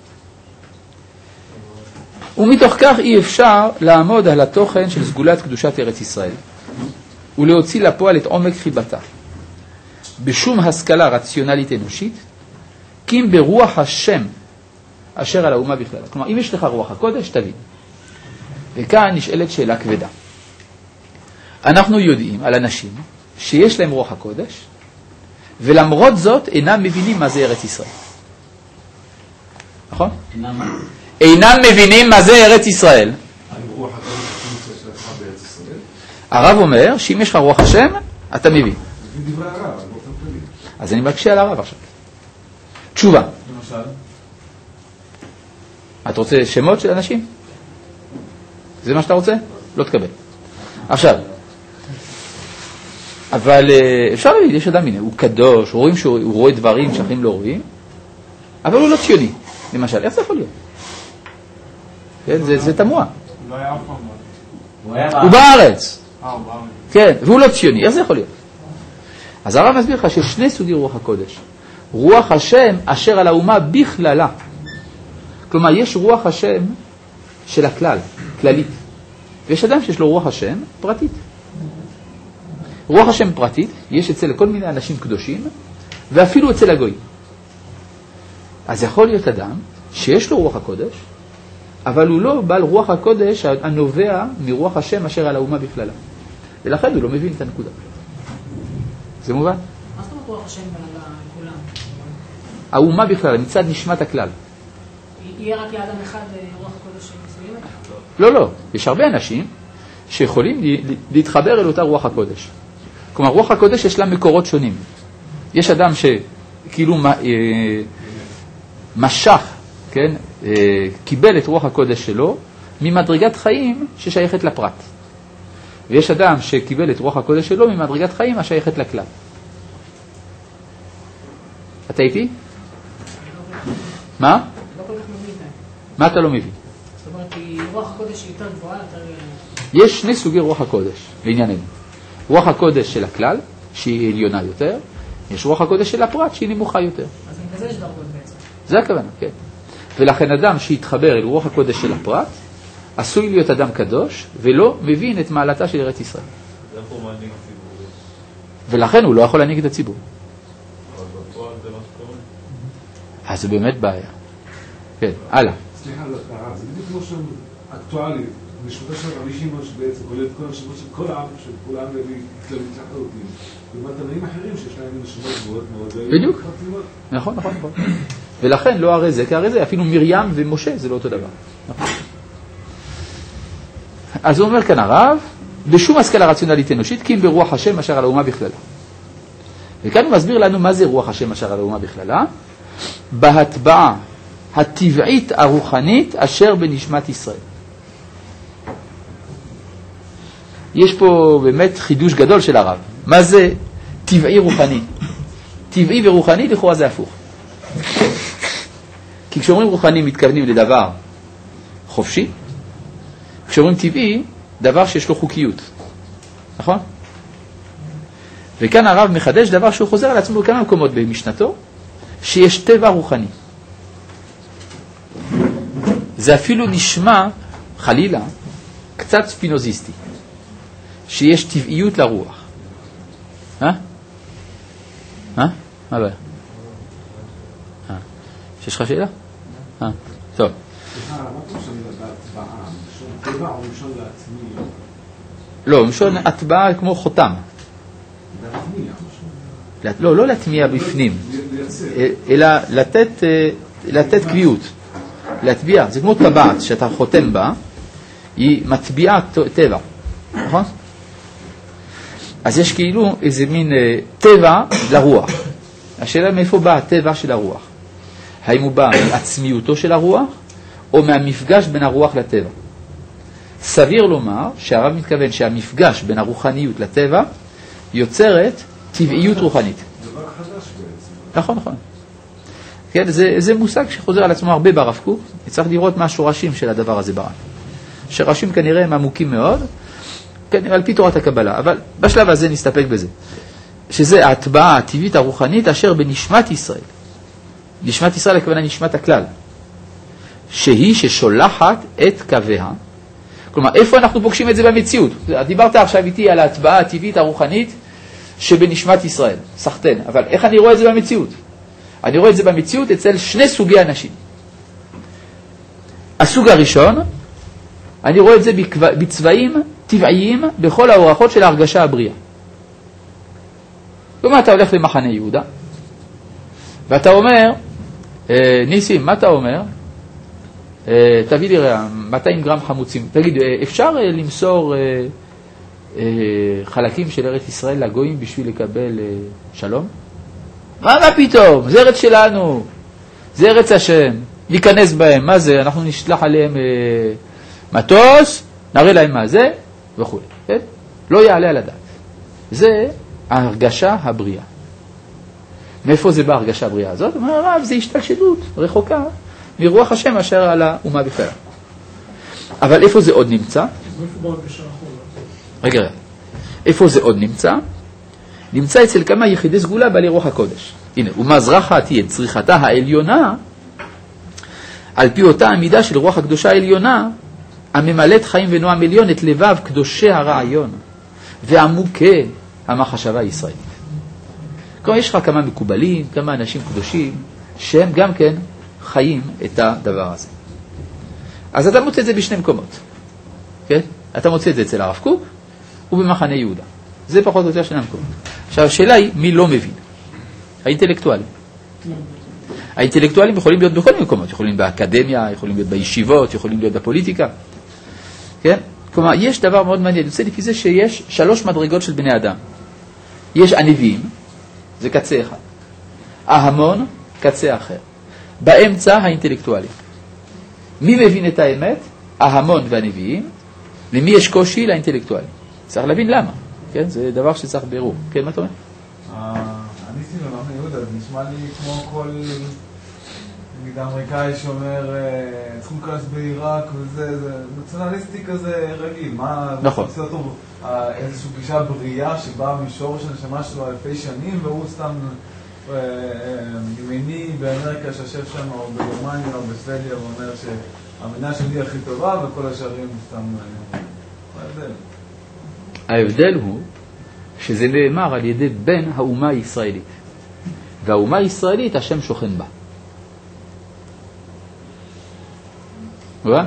ומתוך כך אי אפשר לעמוד על התוכן של סגולת קדושת ארץ ישראל ולהוציא לפועל את עומק חיבתה בשום השכלה רציונלית אנושית, כי אם ברוח השם אשר על האומה בכלל. כלומר, אם יש לך רוח הקודש, תבין. וכאן נשאלת שאלה כבדה. אנחנו יודעים על אנשים שיש להם רוח הקודש, ולמרות זאת אינם מבינים מה זה ארץ ישראל. נכון? אינם מבינים מה זה ארץ ישראל. רוח הקודש של התורה בארץ ישראל? הרב אומר שאם יש לך רוח השם, אתה מבין. לפי דברי הרב, באופן כללי. אז אני מקשה על הרב עכשיו. תשובה. למשל? אתה רוצה שמות של אנשים? זה מה שאתה רוצה? לא תקבל. עכשיו, אבל אפשר להגיד, יש אדם, הנה, הוא קדוש, רואים שהוא רואה דברים שאחרים לא רואים, אבל הוא לא ציוני, למשל. איך זה יכול להיות? זה תמוה. לא היה אף פעם. הוא בארץ. הוא בארץ. כן, והוא לא ציוני. איך זה יכול להיות? אז הרב מסביר לך שיש שני סוגי רוח הקודש. רוח השם אשר על האומה בכללה. כלומר, יש רוח השם של הכלל, כללית. ויש אדם שיש לו רוח השם פרטית. רוח השם פרטית יש אצל כל מיני אנשים קדושים, ואפילו אצל הגויים. אז יכול להיות אדם שיש לו רוח הקודש, אבל הוא לא בעל רוח הקודש הנובע מרוח השם אשר על האומה בכללה. ולכן הוא לא מבין את הנקודה. זה מובן? מה זאת אומרת רוח השם על כולם? האומה בכללה, מצד נשמת הכלל. יהיה רק לאדם אחד רוח הקודש מסוימת? לא, לא. יש הרבה אנשים שיכולים להתחבר אל אותה רוח הקודש. כלומר, רוח הקודש יש לה מקורות שונים. יש אדם שכאילו משך, כן, קיבל את רוח הקודש שלו ממדרגת חיים ששייכת לפרט. ויש אדם שקיבל את רוח הקודש שלו ממדרגת חיים השייכת לכלל. אתה איתי? מה? לא כל כך מבין. מה אתה לא מבין? זאת אומרת, כי רוח הקודש היא יותר גבוהה, יותר... יש שני סוגי רוח הקודש, לענייננו. רוח הקודש של הכלל, שהיא עליונה יותר, יש רוח הקודש של הפרט, שהיא נמוכה יותר. אז עם כזה יש דרגות בעצם. זה הכוונה, כן. ולכן אדם שיתחבר אל רוח הקודש של הפרט, עשוי להיות אדם קדוש, ולא מבין את מעלתה של ארץ ישראל. זה פה מנהיג הציבור. ולכן הוא לא יכול להנהיג את הציבור. אבל בפועל זה מה שקורה. אז זה באמת בעיה. כן, הלאה. סליחה, הרב, זה בדיוק כמו שם אקטואלי, משמעותה של רבי שמעון שבעצם כולל את כל השמות של כל העם, של כולם להביא כללית לחלוטין. לעומת תנאים אחרים שיש להם נשמות גבוהות מאוד. בדיוק. נכון, נכון, נכון. ולכן לא הרי זה, כי הרי זה אפילו מרים ומשה זה לא אותו דבר. נכון. אז הוא אומר כאן הרב, בשום השכלה רציונלית אנושית, כי אם ברוח השם אשר על האומה בכללה. וכאן הוא מסביר לנו מה זה רוח השם אשר על האומה בכללה, בהטבעה הטבעית הרוחנית אשר בנשמת ישראל. יש פה באמת חידוש גדול של הרב. מה זה טבעי רוחני? טבעי ורוחני לכאורה זה הפוך. כי כשאומרים רוחני מתכוונים לדבר חופשי, כשאומרים טבעי, דבר שיש לו חוקיות. נכון? וכאן הרב מחדש דבר שהוא חוזר על עצמו בכמה מקומות במשנתו, שיש טבע רוחני. זה אפילו נשמע, חלילה, קצת ספינוזיסטי, שיש טבעיות לרוח. מה הבעיה? שיש לך שאלה? טוב. סליחה, מה אתה משנה בהטבעה? משון טבע או משון לעצמי? לא, משון הטבעה כמו חותם. להטמיע. לא להטמיע בפנים, אלא לתת קביעות. להטביע, זה כמו טבעת שאתה חותם בה, היא מטביעה טבע, נכון? אז יש כאילו איזה מין טבע לרוח. השאלה מאיפה בא הטבע של הרוח? האם הוא בא מעצמיותו של הרוח, או מהמפגש בין הרוח לטבע? סביר לומר שהרב מתכוון שהמפגש בין הרוחניות לטבע יוצרת טבעיות רוחנית. דבר חדש בעצם. נכון, נכון. כן, זה מושג שחוזר על עצמו הרבה ברב קוק. צריך לראות מה השורשים של הדבר הזה ברן. שורשים כנראה הם עמוקים מאוד, כנראה על פי תורת הקבלה, אבל בשלב הזה נסתפק בזה. שזה ההטבעה הטבעית הרוחנית אשר בנשמת ישראל. נשמת ישראל הכוונה נשמת הכלל. שהיא ששולחת את קוויה. כלומר, איפה אנחנו פוגשים את זה במציאות? דיברת עכשיו איתי על ההטבעה הטבעית הרוחנית שבנשמת ישראל. סחטן. אבל איך אני רואה את זה במציאות? אני רואה את זה במציאות אצל שני סוגי אנשים. הסוג הראשון, אני רואה את זה בצבעים טבעיים בכל האורחות של ההרגשה הבריאה. כלומר, אתה הולך למחנה יהודה, ואתה אומר, ניסים, מה אתה אומר? תביא לי 200 גרם חמוצים. תגיד, אפשר למסור חלקים של ארץ ישראל לגויים בשביל לקבל שלום? מה פתאום? זה ארץ שלנו, זה ארץ השם, ניכנס בהם, מה זה? אנחנו נשלח עליהם מטוס, נראה להם מה זה, וכו'. כן? לא יעלה על הדעת. זה ההרגשה הבריאה. מאיפה זה בא ההרגשה הבריאה הזאת? אומר הרב, זה השתלשלות רחוקה מרוח השם אשר על האומה בכלל. אבל איפה זה עוד נמצא? רגע, איפה זה עוד נמצא? נמצא אצל כמה יחידי סגולה בעלי רוח הקודש. הנה, ומזרחה תהיה צריכתה העליונה, על פי אותה עמידה של רוח הקדושה העליונה, הממלאת חיים ונועם עליון את לבב קדושי הרעיון, ועמוקי המחשבה הישראלית. כלומר, יש לך כמה מקובלים, כמה אנשים קדושים, שהם גם כן חיים את הדבר הזה. אז אתה מוצא את זה בשני מקומות. כן? אתה מוצא את זה אצל הרב קוק ובמחנה יהודה. זה פחות או יותר שני המקומות. עכשיו, השאלה היא, מי לא מבין? האינטלקטואלים. האינטלקטואלים יכולים להיות בכל מקומות. יכולים באקדמיה, יכולים להיות בישיבות, יכולים להיות בפוליטיקה. כן? כלומר, יש דבר מאוד מעניין. יוצא לפי זה שיש 3 מדרגות של בני אדם. יש הנביאים, זה קצה אחד. ההמון, קצה אחר. באמצע, האינטלקטואלים. מי מבין את האמת? ההמון והנביאים. למי יש קושי? לאינטלקטואלים. צריך להבין למה. כן? זה דבר שצריך בירור. כן, מה אתה אומר? הניסים במחנה יהודה, זה נשמע לי כמו כל נגיד האמריקאי שאומר צריכים להיכנס בעיראק וזה, זה נציונליסטי כזה רגיל. נכון. עושה אותו איזושהי גישה בריאה שבאה משורש הנשמה שלו אלפי שנים והוא סתם ימיני באמריקה שיושב שם או בגרמניה או בסוודיה ואומר שהמדינה שלי הכי טובה וכל השארים סתם... מה ההבדל? ההבדל הוא שזה נאמר על ידי בן האומה הישראלית. והאומה הישראלית, השם שוכן בה. רואה?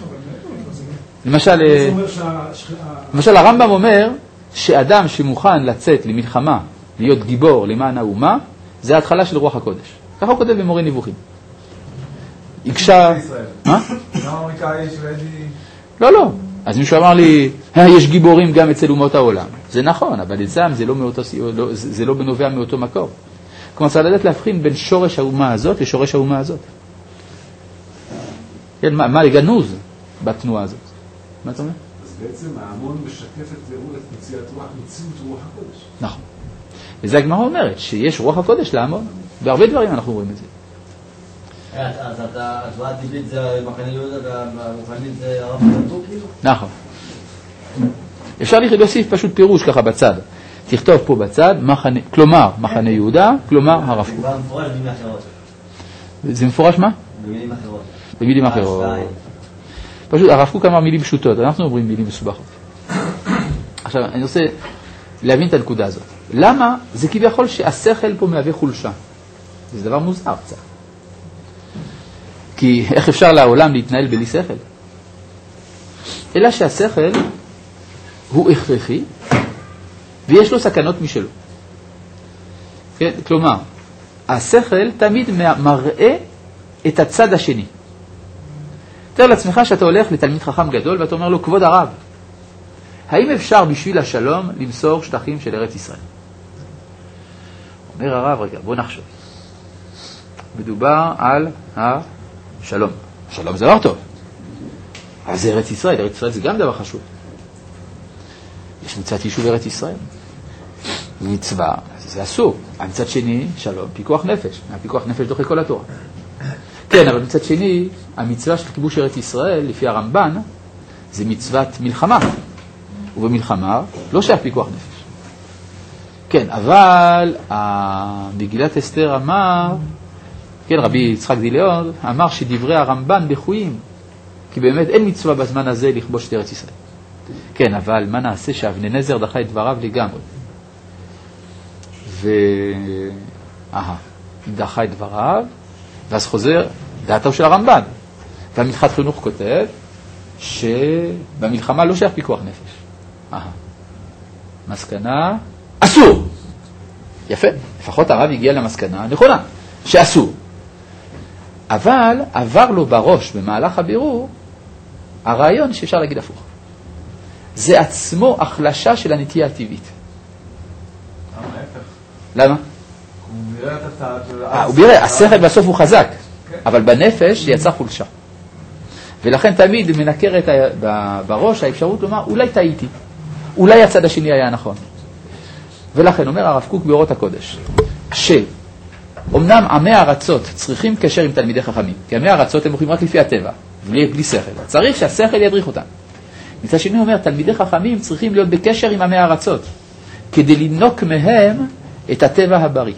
למשל הרמב"ם אומר שאדם שמוכן לצאת למלחמה, להיות גיבור למען האומה, זה ההתחלה של רוח הקודש. ככה הוא כותב במורה נבוכים. הקשה... מה? גם אמריקאי שוודי... לא. אז מישהו אמר לי, יש גיבורים גם אצל אומות העולם. זה נכון, אבל אצלם זה לא בנובע מאותו מקור. כלומר, צריך לדעת להבחין בין שורש האומה הזאת לשורש האומה הזאת. כן, מה לגנוז בתנועה הזאת? מה אתה אומר? אז בעצם ההמון משקף את מציאות רוח הקודש. נכון. וזה הגמרא אומרת, שיש רוח הקודש להמון. בהרבה דברים אנחנו רואים את זה. אז התשואה הטבעית זה מחנה יהודה והרוחנית זה הרב קוק כאילו? נכון. אפשר להוסיף פשוט פירוש ככה בצד. תכתוב פה בצד, כלומר מחנה יהודה, כלומר הרב קוק. זה מפורש במילים אחרות. זה מפורש מה? במילים אחרות. במילים אחרות. פשוט הרב קוק אמר מילים פשוטות, אנחנו אומרים מילים מסובכות. עכשיו, אני רוצה להבין את הנקודה הזאת. למה? זה כביכול שהשכל פה מהווה חולשה. זה דבר מוזר קצת. כי איך אפשר לעולם להתנהל בלי שכל? אלא שהשכל הוא הכרחי ויש לו סכנות משלו. כן? כלומר, השכל תמיד מראה את הצד השני. תאר לעצמך שאתה הולך לתלמיד חכם גדול ואתה אומר לו, כבוד הרב, האם אפשר בשביל השלום למסור שטחים של ארץ ישראל? אומר הרב, רגע, בוא נחשוב. מדובר על שלום. שלום זה דבר טוב. אבל זה ארץ ישראל. ארץ ישראל זה גם דבר חשוב. יש מצוות יישוב ארץ ישראל. זה מצווה, זה אסור. מצד שני, שלום, פיקוח נפש. הפיקוח נפש דוחה כל התורה. כן, אבל מצד שני, המצווה של כיבוש ארץ ישראל, לפי הרמב"ן, זה מצוות מלחמה. ובמלחמה לא שייך פיקוח נפש. כן, אבל מגילת אסתר אמר, כן, רבי יצחק דילאון אמר שדברי הרמב"ן דחויים, כי באמת אין מצווה בזמן הזה לכבוש את ארץ ישראל. כן, אבל מה נעשה שאבננזר דחה את דבריו לגמרי? דחה את דבריו, ואז חוזר דעתו של הרמב"ן. והמלכת חינוך כותב שבמלחמה לא שייך פיקוח נפש. מסקנה, אסור. יפה, לפחות הרב הגיע למסקנה נכונה, שאסור. אבל עבר לו בראש במהלך הבירור הרעיון שאפשר להגיד הפוך. זה עצמו החלשה של הנטייה הטבעית. למה? הוא בירר את הצד של... הוא בירר, השכל בסוף הוא חזק, אבל בנפש יצא חולשה. ולכן תמיד מנקרת בראש האפשרות לומר, אולי טעיתי, אולי הצד השני היה נכון. ולכן אומר הרב קוק באורות הקודש, שאומנם עמי הארצות צריכים קשר עם תלמידי חכמים, כי עמי הארצות הם הולכים רק לפי הטבע, בלי שכל. צריך שהשכל ידריך אותם. מצד שני אומר, תלמידי חכמים צריכים להיות בקשר עם עמי הארצות, כדי לנוק מהם את הטבע הבריא.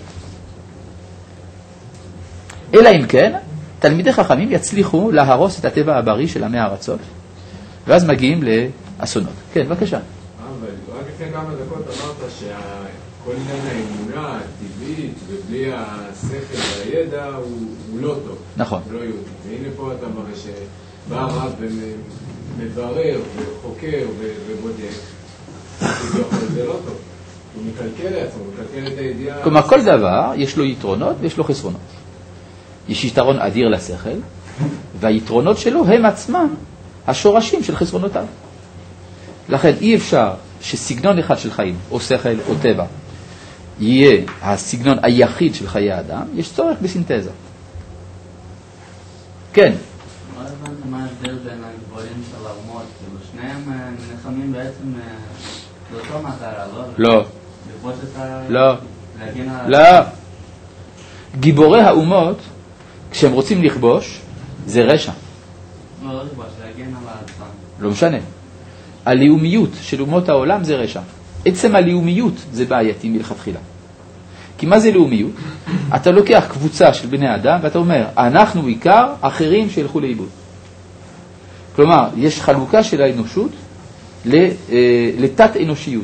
אלא אם כן, תלמידי חכמים יצליחו להרוס את הטבע הבריא של עמי הארצות, ואז מגיעים לאסונות. כן, בבקשה. אבל רק לפני כמה דקות אמרת שכל עניין האמונה הטבעית ובלי השכל והידע הוא לא טוב. נכון. הוא לא יהודי. והנה פה אתה מראה שבא הרב ומברר וחוקר ובודק. זה לא טוב. הוא מקלקל לעצמו, הוא מקלקל את הידיעה. כלומר, כל דבר יש לו יתרונות ויש לו חסרונות. יש יתרון אדיר לשכל, והיתרונות שלו הם עצמם השורשים של חסרונותיו. לכן אי אפשר שסגנון אחד של חיים, או שכל או טבע, יהיה הסגנון היחיד של חיי האדם. יש צורך בסינתזה. כן. מה ההבדל בין הגבוהים של האומות? כאילו שניהם נלחמים בעצם לאותו מטרה, לא? לא. לכבוש את ה... לא. להגן על... לא. גיבורי האומות, כשהם רוצים לכבוש, זה רשע. לא לכבוש, להגן על העצמם. לא משנה. הלאומיות של אומות העולם זה רשע. עצם הלאומיות זה בעייתי מלכתחילה. כי מה זה לאומיות? אתה לוקח קבוצה של בני אדם ואתה אומר, אנחנו עיקר, אחרים שילכו לאיבוד. כלומר, יש חלוקה של האנושות לתת אנושיות.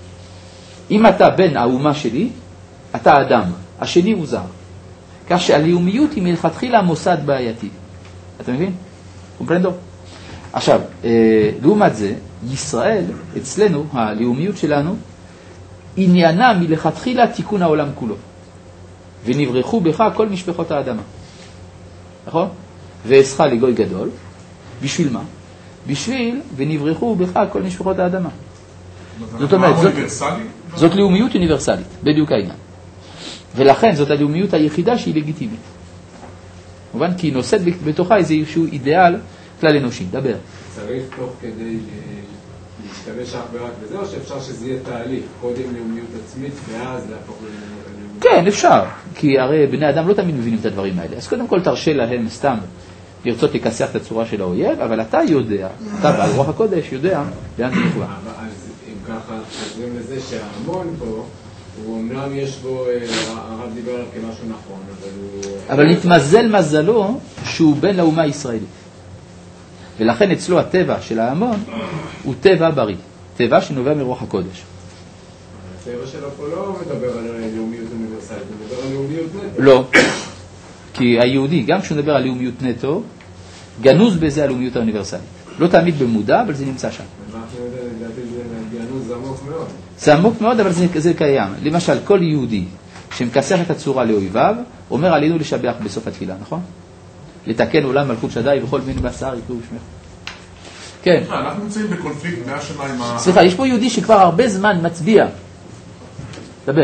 אם אתה בן האומה שלי, אתה אדם, השני הוא זר. כך שהלאומיות היא מלכתחילה מוסד בעייתי. אתה מבין? קומפרנדו? עכשיו, לעומת זה, ישראל, אצלנו, הלאומיות שלנו, עניינה מלכתחילה תיקון העולם כולו. ונברחו בך כל משפחות האדמה. נכון? ואסך לגוי גדול. בשביל מה? בשביל ונברחו בך כל משפחות האדמה. זאת אומרת, זאת לאומיות אוניברסלית, בדיוק העניין. ולכן זאת הלאומיות היחידה שהיא לגיטימית. מובן? כי היא נושאת בתוכה איזשהו אידיאל כלל אנושי. דבר. צריך תוך כדי להשתמש אך ורק בזה, או שאפשר שזה יהיה תהליך, קודם לאומיות עצמית ואז להפוך ללאומיות? כן, אפשר. כי הרי בני אדם לא תמיד מבינים את הדברים האלה. אז קודם כל תרשה להם סתם לרצות לכסח את הצורה של האויב, אבל אתה יודע, אתה בעל רוח הקודש יודע לאן זה נכווה. אז אם ככה חוזרים לזה שההמון פה, הוא אומנם יש בו, הרב דיבר עליו כמשהו נכון, אבל הוא... אבל נתמזל מזלו שהוא בן לאומה הישראלית. ולכן אצלו הטבע של ההמון הוא טבע בריא, טבע שנובע מרוח הקודש. הטבע שלו פה לא מדבר על לאומיות אוניברסלית, הוא מדבר על לאומיות נטו. לא, כי היהודי, גם כשהוא מדבר על לאומיות נטו, גנוז בזה הלאומיות האוניברסלית. לא תמיד במודע, אבל זה נמצא שם. אנחנו לדעתי זה גנוז עמוק מאוד. זה עמוק מאוד, אבל זה קיים. למשל, כל יהודי שמכסח את הצורה לאויביו, אומר עלינו לשבח בסוף התפילה, נכון? לתקן עולם מלכות שדי וכל מין בשר יקראו בשמך. כן. אנחנו נמצאים בקונפליקט 100 שנה עם ה... סליחה, יש פה יהודי שכבר הרבה זמן מצביע. דבר. אם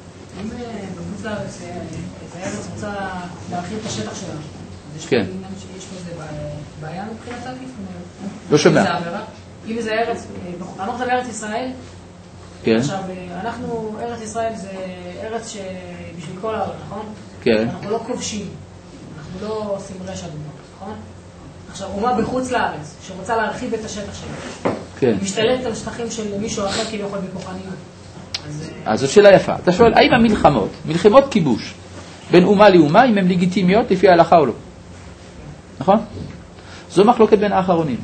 בחוץ לארץ, הארץ רוצה להרחיב את השטח שלה, אז יש פה עניין שיש פה איזה בעיה מבחינתה? לא שומע. אם זה ארץ, אנחנו זה בארץ ישראל, עכשיו, אנחנו, ארץ ישראל זה ארץ שבשביל כל הארץ, נכון? כן. אנחנו לא כובשים, אנחנו לא עושים רשע דוגמא, נכון? עכשיו, אומה בחוץ לארץ, שרוצה להרחיב את השטח שלה, כן. משתלטת על שטחים של מישהו אחר כאילו יכול בכוחניות. אז זאת שאלה יפה. אתה שואל, האם המלחמות, מלחמות כיבוש, בין אומה לאומה, אם הן לגיטימיות לפי ההלכה או לא? נכון? זו מחלוקת בין האחרונים.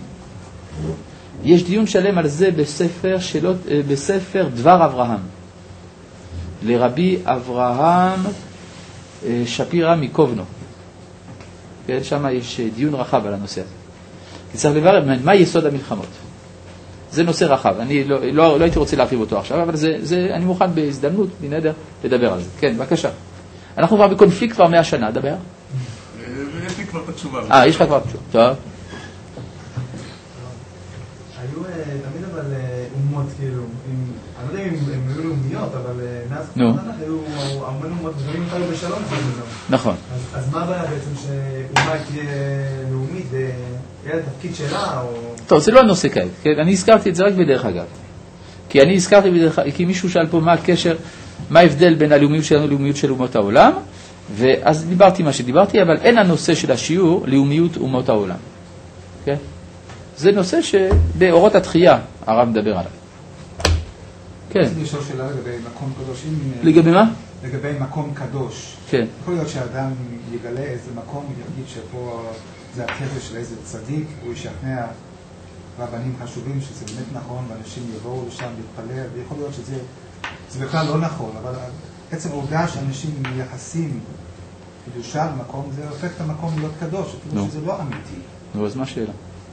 יש דיון שלם על זה בספר דבר אברהם. לרבי אברהם שפירא מקובנו. כן, שם יש דיון רחב על הנושא הזה. כי צריך לברר מה יסוד המלחמות. זה נושא רחב. אני לא הייתי רוצה להרחיב אותו עכשיו, אבל אני מוכן בהזדמנות, בנדר, לדבר על זה. כן, בבקשה. אנחנו כבר בקונפליקט כבר 100 שנה, דבר. יש לי כבר את התשובה. יש לך כבר תשובה. טוב. היו תמיד אבל אומות כאילו, אני לא יודע אם הם היו לאומיות, אבל מאז התנ"ך היו המון אומות גדולים היו בשלום. נכון. אז מה הבעיה בעצם שאומה תהיה לאומית ויהיה לתפקיד שלה או... טוב, זה לא הנושא כעת, אני הזכרתי את זה רק בדרך אגב. כי אני הזכרתי בדרך אגב, כי מישהו שאל פה מה הקשר, מה ההבדל בין הלאומיות שלנו ללאומיות של אומות העולם, ואז דיברתי מה שדיברתי, אבל אין הנושא של השיעור לאומיות אומות העולם. כן? זה נושא שבאורות התחייה הרב מדבר עליו. כן. אני לשאול שאלה לגבי מקום קדוש. לגבי מה? לגבי מקום קדוש. כן. יכול להיות שאדם יגלה איזה מקום, יגיד שפה זה הקבר של איזה צדיק, הוא ישכנע רבנים חשובים שזה באמת נכון, ואנשים יבואו לשם להתפלל, ויכול להיות שזה בכלל לא נכון, אבל עצם העובדה שאנשים מייחסים קדושה למקום, זה הופך את המקום להיות קדוש, אפילו שזה לא אמיתי. נו, אז מה השאלה?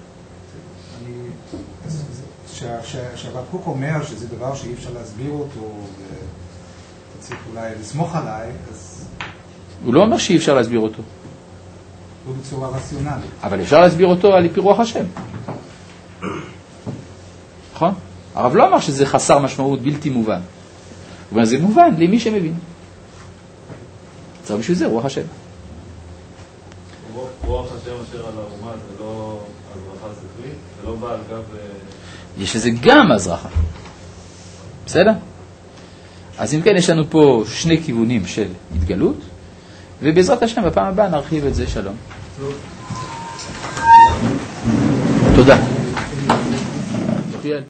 שהרב קוק אומר שזה דבר שאי אפשר להסביר אותו וצריך אולי לסמוך עליי, אז... הוא לא אומר שאי אפשר להסביר אותו. לא בצורה רציונלית. אבל אפשר להסביר אותו על פי רוח השם. נכון? הרב לא אמר שזה חסר משמעות בלתי מובן. הוא אומר, זה מובן למי שמבין. צריך בשביל זה רוח השם. רוח השם אשר על האומה זה לא הזרחה שכלית, זה לא בא על גב... יש לזה גם הזרחה. בסדר? אז אם כן, יש לנו פה שני כיוונים של התגלות, ובעזרת השם בפעם הבאה נרחיב את זה. שלום. תודה.